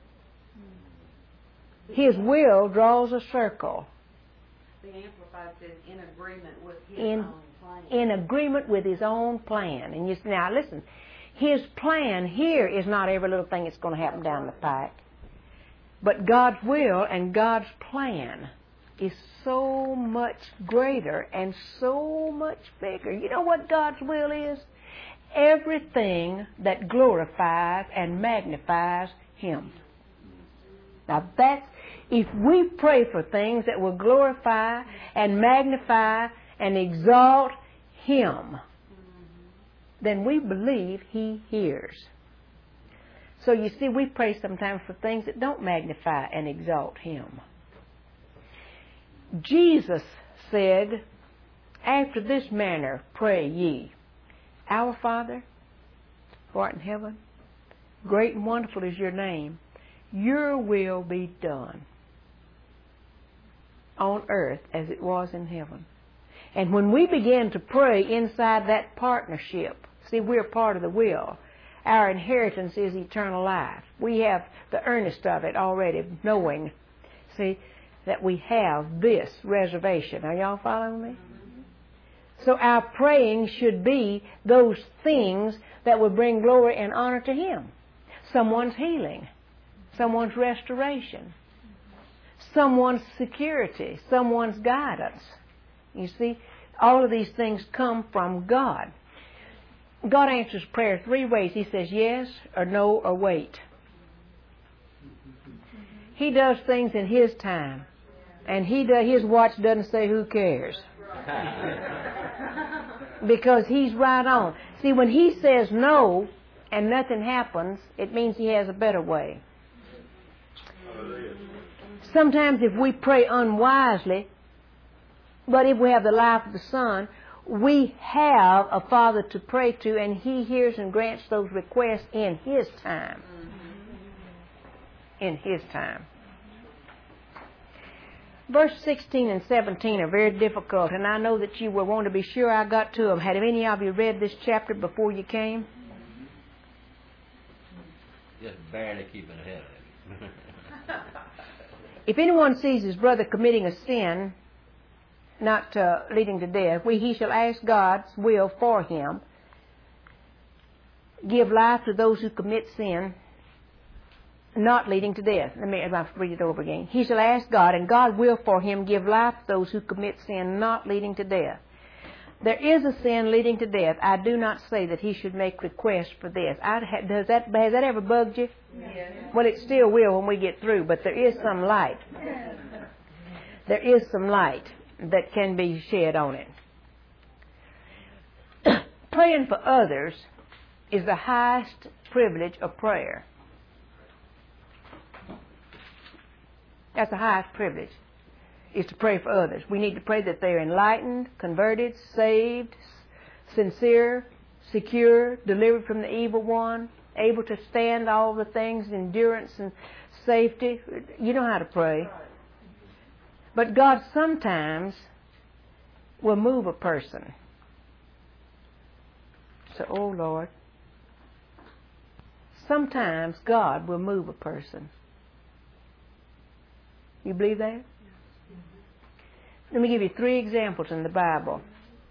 A: His will draws a circle.
B: The Amplified says, in agreement with His own plan.
A: In agreement with His own plan. And now listen, His plan here is not every little thing that's going to happen down the pike. But God's will and God's plan is so much greater and so much bigger. You know what God's will is? Everything that glorifies and magnifies Him. Now that's, if we pray for things that will glorify and magnify and exalt Him, then we believe He hears. So you see, we pray sometimes for things that don't magnify and exalt Him. Jesus said, after this manner pray ye, Our Father, who art in heaven, great and wonderful is your name. Your will be done on earth as it was in heaven. And when we begin to pray inside that partnership, see, we're part of the will. Our inheritance is eternal life. We have the earnest of it already, knowing, see, that we have this reservation. Are y'all following me? So our praying should be those things that will bring glory and honor to Him. Someone's healing, someone's restoration, someone's security, someone's guidance. You see, all of these things come from God. God answers prayer 3 ways. He says yes or no or wait. He does things in His time. And His watch doesn't say who cares. Because He's right on. See, when He says no and nothing happens, it means He has a better way. Sometimes if we pray unwisely, but if we have the life of the Son, we have a Father to pray to, and He hears and grants those requests in His time. In His time. Verse 16 and 17 are very difficult, and I know that you will want to be sure I got to them. Had any of you read this chapter before you came?
C: Just barely keeping ahead of it.
A: If anyone sees his brother committing a sin, not leading to death, he shall ask God's will for him. Give life to those who commit sin, not leading to death. Let me read it over again. He shall ask God, and God will for him give life to those who commit sin, not leading to death. There is a sin leading to death. I do not say that he should make requests for this. Has that ever bugged you? Yes. Well, it still will when we get through, but there is some light. There is some light that can be shed on it. Praying for others is the highest privilege of prayer. That's the highest privilege, is to pray for others. We need to pray that they're enlightened, converted, saved, sincere, secure, delivered from the evil one, able to stand all the things, endurance and safety. You know how to pray. But God sometimes will move a person. So, oh Lord, sometimes God will move a person. You believe that? Let me give you 3 examples in the Bible.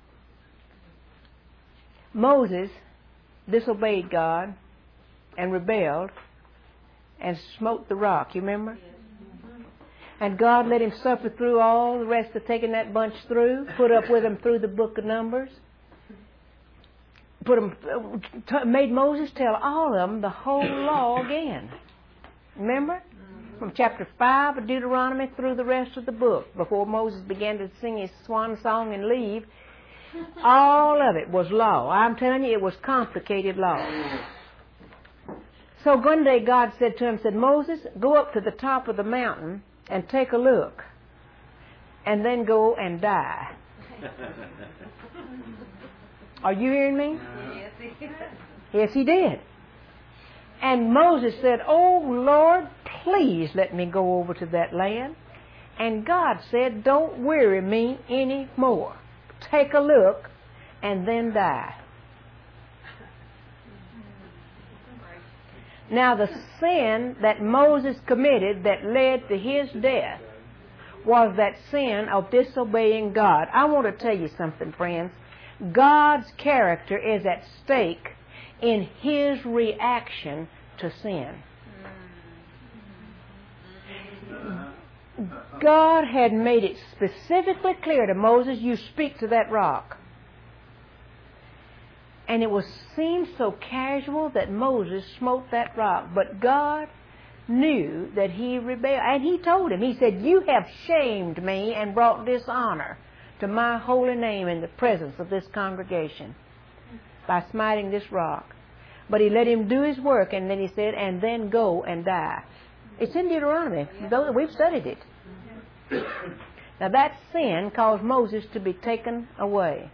A: Moses disobeyed God and rebelled and smote the rock. You remember? And God let him suffer through all the rest of taking that bunch through, put up with him through the book of Numbers. Made Moses tell all of them the whole law again. Remember? From chapter 5 of Deuteronomy through the rest of the book, before Moses began to sing his swan song and leave, all of it was law. I'm telling you, it was complicated law. So one day God said to him, Moses, go up to the top of the mountain and take a look, and then go and die. Are you hearing me?
B: Yes, he did.
A: Yes, he did. And Moses said, oh, Lord, please let me go over to that land. And God said, don't worry me any more. Take a look and then die. Now, the sin that Moses committed that led to his death was that sin of disobeying God. I want to tell you something, friends. God's character is at stake in his reaction to sin. God had made it specifically clear to Moses, you speak to that rock. And it seemed so casual that Moses smote that rock. But God knew that he rebelled. And he told him, he said, you have shamed me and brought dishonor to my holy name in the presence of this congregation by smiting this rock. But he let him do his work, and then he said, and then go and die. It's in Deuteronomy. We've studied it. Now that sin caused Moses to be taken away.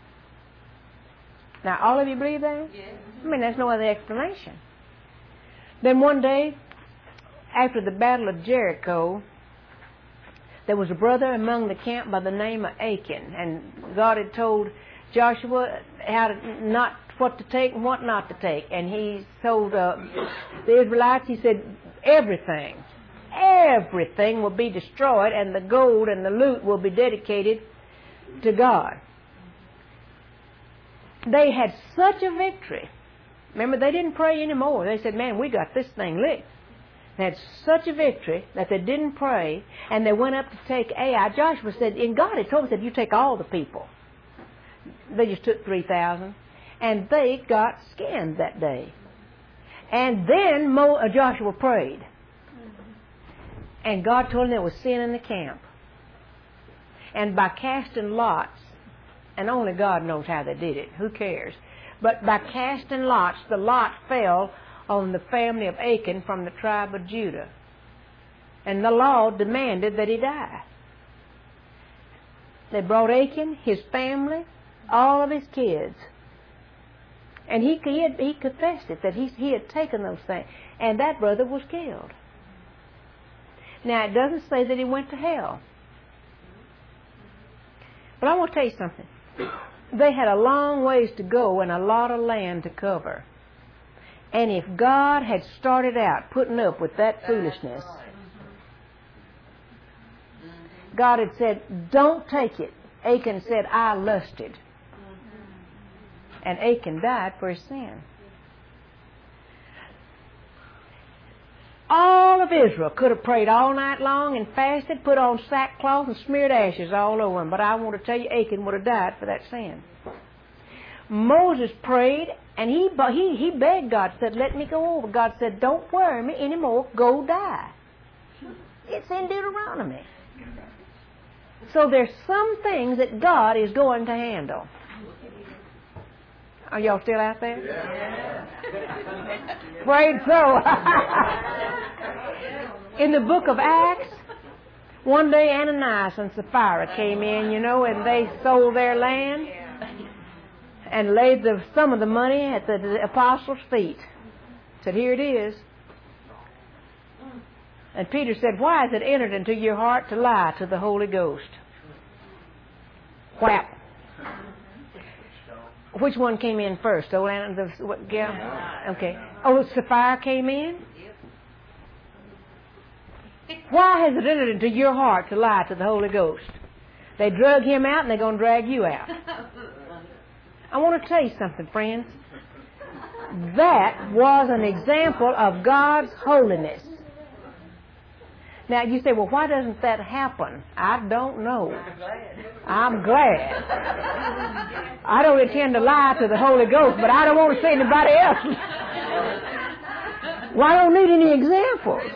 A: Now, all of you believe that?
B: Yes.
A: I mean, there's no other explanation. Then one day, after the Battle of Jericho, there was a brother among the camp by the name of Achan, and God had told Joshua what to take and what not to take. And he told the Israelites, he said, everything will be destroyed, and the gold and the loot will be dedicated to God. They had such a victory. Remember, they didn't pray anymore. They said, man, we got this thing licked. They had such a victory that they didn't pray, and they went up to take Ai. Joshua said, and God had told them, said, you take all the people. They just took 3,000, and they got skinned that day. And then Joshua prayed. And God told him there was sin in the camp. And by casting lots, and only God knows how they did it. Who cares? But by casting lots, the lot fell on the family of Achan from the tribe of Judah. And the law demanded that he die. They brought Achan, his family, all of his kids. And he confessed it, that he had taken those things. And that brother was killed. Now, it doesn't say that he went to hell. But I want to tell you something. They had a long ways to go and a lot of land to cover. And if God had started out putting up with that foolishness, God had said, don't take it. Achan said, I lusted. And Achan died for his sin. All of Israel could have prayed all night long and fasted, put on sackcloth and smeared ashes all over him. But I want to tell you, Achan would have died for that sin. Moses prayed, and he begged God, said, let me go over. God said, don't worry me anymore, go die. It's in Deuteronomy. So there's some things that God is going to handle. Are y'all still out there?
B: Yeah.
A: Afraid so. In the book of Acts, one day Ananias and Sapphira came in, and they sold their land and laid some of the money at the apostles' feet. Said, here it is. And Peter said, why has it entered into your heart to lie to the Holy Ghost? Whap. Which one came in first? Okay. Oh, Sapphira came in? Why has it entered into your heart to lie to the Holy Ghost? They drug him out, and they're going to drag you out. I want to tell you something, friends. That was an example of God's holiness. Now, you say, well, why doesn't that happen? I don't know. I'm glad. I don't intend to lie to the Holy Ghost, but I don't want to see anybody else. Well, I don't need any examples.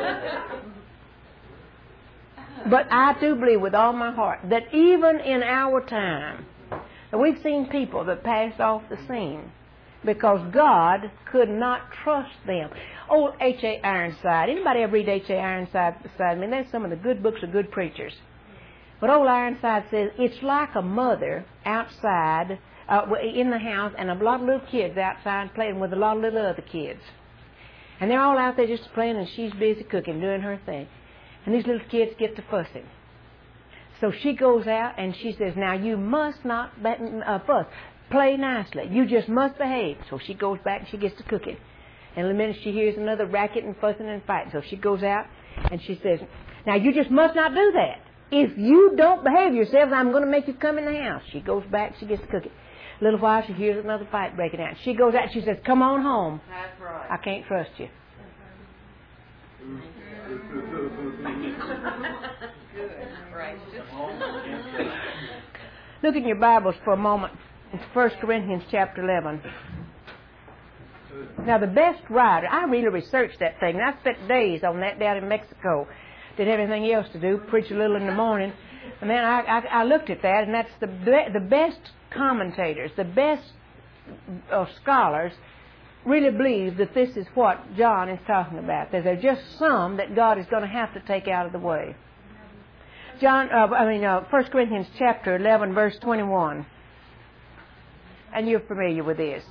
A: But I do believe with all my heart that even in our time, we've seen people that passed off the scene because God could not trust them. Old H.A. Ironside. Anybody ever read H.A. Ironside beside me? There's some of the good books of good preachers. But old Ironside says, it's like a mother outside in the house and a lot of little kids outside playing with a lot of little other kids. And they're all out there just playing, and she's busy cooking, doing her thing. And these little kids get to fussing. So she goes out and she says, now you must not fuss. Play nicely. You just must behave. So she goes back and she gets to cooking. And in a minute she hears another racket and fussing and fighting. So she goes out and she says, now you just must not do that. If you don't behave yourselves, I'm going to make you come in the house. She goes back, she gets to cooking. A little while she hears another fight breaking out. She goes out and she says, come on home.
B: That's right.
A: I can't trust you. Look in your Bibles for a moment. It's 1 Corinthians chapter 11. Now, the best writer, I really researched that thing. I spent days on that down in Mexico. Didn't have anything else to do, preach a little in the morning. And then I looked at that, and that's the best commentators, the best scholars really believe that this is what John is talking about. That there are just some that God is going to have to take out of the way. 1 Corinthians chapter 11, verse 21. And you're familiar with this.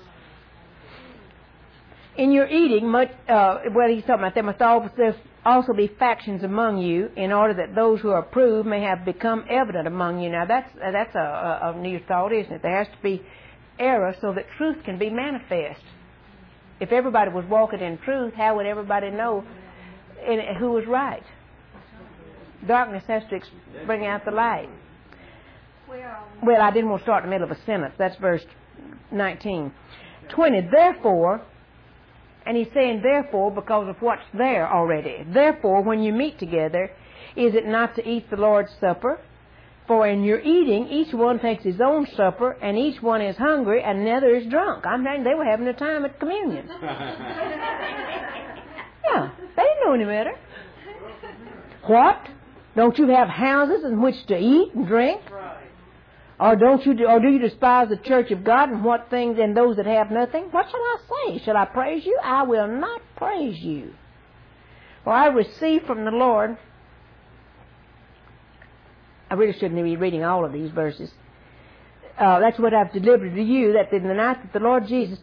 A: In your eating, he's talking about there must also be factions among you, in order that those who are approved may have become evident among you. Now that's a new thought, isn't it? There has to be error so that truth can be manifest. If everybody was walking in truth, how would everybody know who was right? Darkness has to bring out the light. Well, I didn't want to start in the middle of a sentence. That's verse 19. 20, therefore, and he's saying therefore because of what's there already. Therefore, when you meet together, is it not to eat the Lord's Supper? For in your eating, each one takes his own supper, and each one is hungry, and another is drunk. I'm saying they were having a time at communion. Yeah, they didn't know any better. What? Don't you have houses in which to eat and drink? Or do you despise the church of God and what things and those that have nothing? What shall I say? Shall I praise you? I will not praise you. For I received from the Lord. I really shouldn't be reading all of these verses. That's what I've delivered to you, that in the night that the Lord Jesus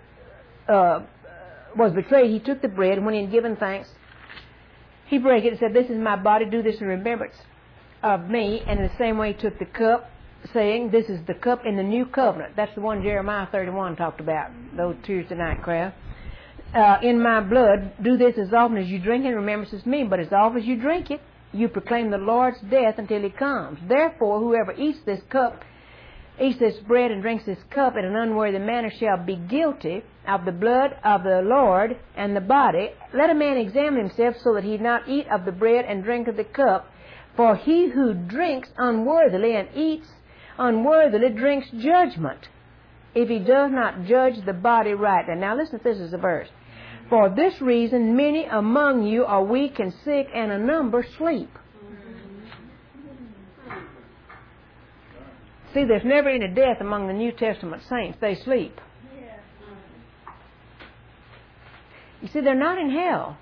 A: was betrayed, he took the bread, and when he had given thanks, he broke it and said, this is my body, do this in remembrance of me. And in the same way he took the cup, saying, this is the cup in the new covenant. That's the one Jeremiah 31 talked about, those Tuesday night crowd. In my blood, do this as often as you drink it in remembrance of me. But as often as you drink it, you proclaim the Lord's death until he comes. Therefore, whoever eats this bread and drinks this cup in an unworthy manner shall be guilty of the blood of the Lord and the body. Let a man examine himself so that he not eat of the bread and drink of the cup. For he who drinks unworthily and eats unworthily drinks judgment, if he does not judge the body rightly. Now listen, this is a verse. For this reason many among you are weak and sick, and a number sleep. See, there's never any death among the New Testament saints. They sleep. You see, they're not in hell.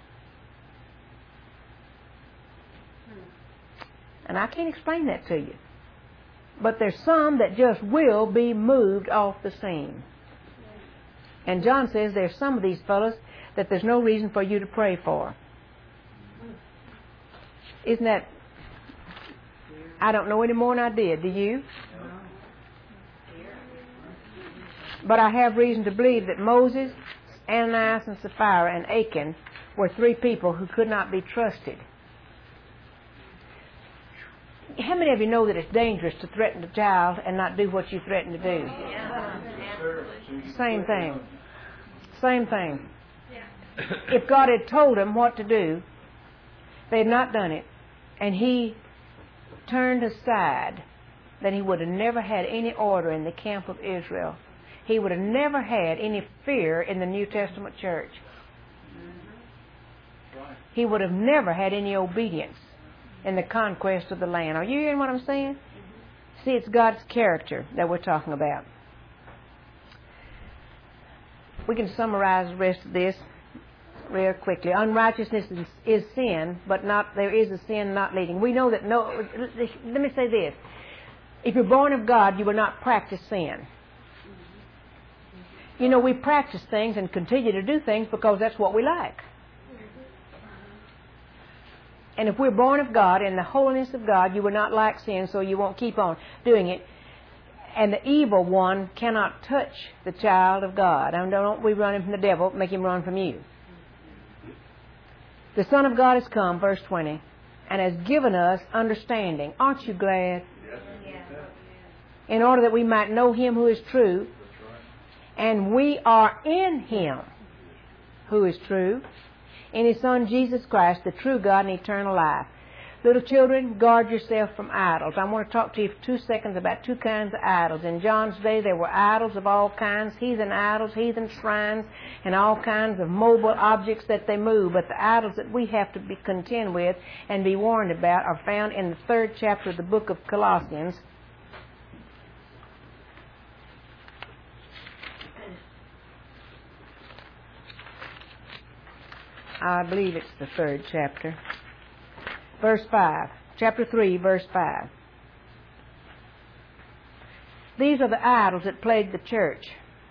A: And I can't explain that to you. But there's some that just will be moved off the scene. And John says there's some of these fellows that there's no reason for you to pray for. Isn't that... I don't know any more than I did. Do you? But I have reason to believe that Moses, Ananias, and Sapphira, and Achan were three people who could not be trusted. How many of you know that it's dangerous to threaten a child and not do what you threaten to do? Same thing. Same thing. If God had told them what to do, they had not done it, and he turned aside, then he would have never had any order in the camp of Israel. He would have never had any fear in the New Testament church. He would have never had any obedience in the conquest of the land. Are you hearing what I'm saying? See, it's God's character that we're talking about. We can summarize the rest of this real quickly. Unrighteousness is sin, but there is a sin not leading. We know that let me say this. If you're born of God, you will not practice sin. You know, we practice things and continue to do things because that's what we like. And if we're born of God, in the holiness of God, you will not like sin, so you won't keep on doing it. And the evil one cannot touch the child of God. And don't we run him from the devil, make him run from you. The Son of God has come, verse 20, and has given us understanding. Aren't you glad? In order that we might know him who is true. And we are in him who is true, in His Son Jesus Christ, the true God and eternal life. Little children, guard yourself from idols. I want to talk to you for 2 seconds about 2 kinds of idols. In John's day, there were idols of all kinds, heathen shrines, and all kinds of mobile objects that they move. But the idols that we have to be contend with and be warned about are found in the 3rd chapter of the book of Colossians. I believe it's the 3rd chapter. Verse 5. Chapter 3, verse 5. These are the idols that plagued the church.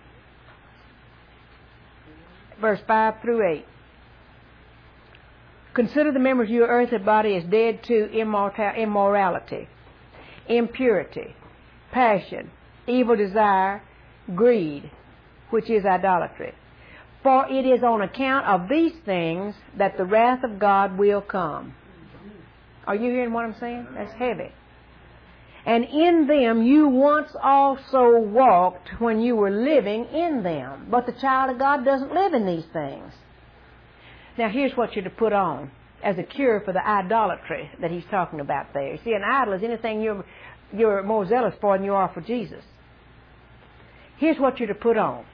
A: Verse 5 through 8. Consider the members of your earthly body as dead to immorality, impurity, passion, evil desire, greed, which is idolatry. For it is on account of these things that the wrath of God will come. Are you hearing what I'm saying? That's heavy. And in them you once also walked when you were living in them. But the child of God doesn't live in these things. Now here's what you're to put on as a cure for the idolatry that he's talking about there. See, an idol is anything you're more zealous for than you are for Jesus. Here's what you're to put on.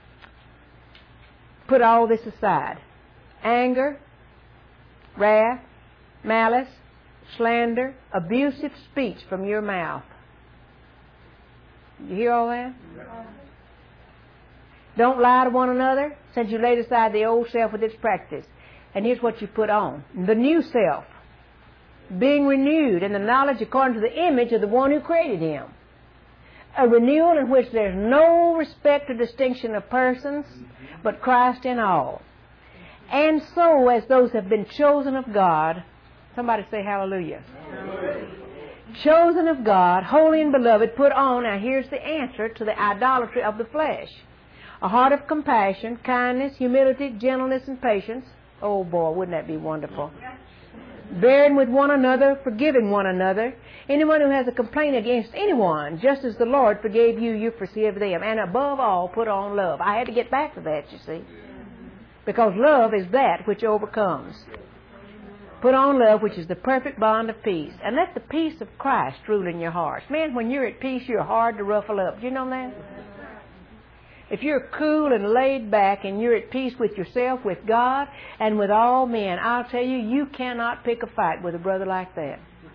A: Put all this aside. Anger, wrath, malice, slander, abusive speech from your mouth. You hear all that? Don't lie to one another, since you laid aside the old self with its practice. And here's what you put on. The new self, being renewed in the knowledge according to the image of the one who created him. A renewal in which there's no respect or distinction of persons, but Christ in all. And so, as those have been chosen of God, somebody say hallelujah. Hallelujah. Chosen of God, holy and beloved, put on, now here's the answer to the idolatry of the flesh. A heart of compassion, kindness, humility, gentleness, and patience. Oh boy, wouldn't that be wonderful? Bearing with one another, forgiving one another. Anyone who has a complaint against anyone, just as the Lord forgave you, you forgive them. And above all, put on love. I had to get back to that, you see. Because love is that which overcomes. Put on love, which is the perfect bond of peace. And let the peace of Christ rule in your hearts. Man, when you're at peace, you're hard to ruffle up. Do you know that? If you're cool and laid back and you're at peace with yourself, with God, and with all men, I'll tell you, you cannot pick a fight with a brother like that.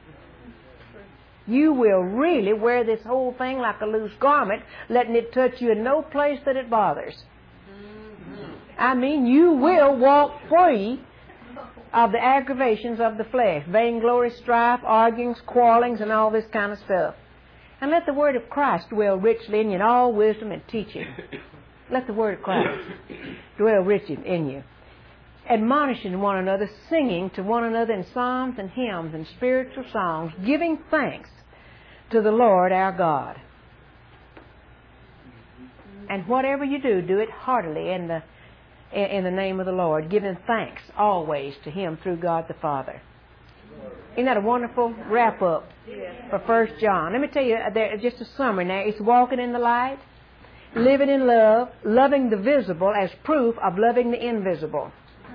A: You will really wear this whole thing like a loose garment, letting it touch you in no place that it bothers. I mean, you will walk free of the aggravations of the flesh, vainglory, strife, arguings, quarrelings, and all this kind of stuff. And let the word of Christ dwell richly in you in all wisdom and teaching. Let the word of Christ dwell richly in you. Admonishing one another, singing to one another in psalms and hymns and spiritual songs, giving thanks to the Lord our God. And whatever you do, do it heartily in the name of the Lord, giving thanks always to Him through God the Father. Isn't that a wonderful wrap-up for 1 John? Let me tell you, just a summary now. It's walking in the light, living in love, loving the visible as proof of loving the invisible.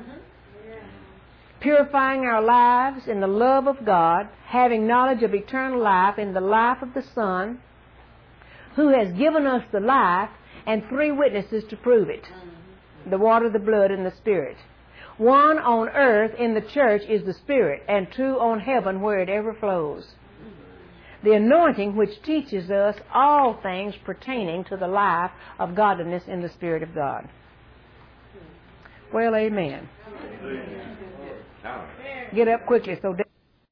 A: Purifying our lives in the love of God, having knowledge of eternal life in the life of the Son, who has given us the life and 3 witnesses to prove it. The water, the blood, and the Spirit. 1 on earth in the church is the Spirit, and 2 on heaven where it ever flows. The anointing which teaches us all things pertaining to the life of godliness in the Spirit of God. Well, amen. Get up quickly so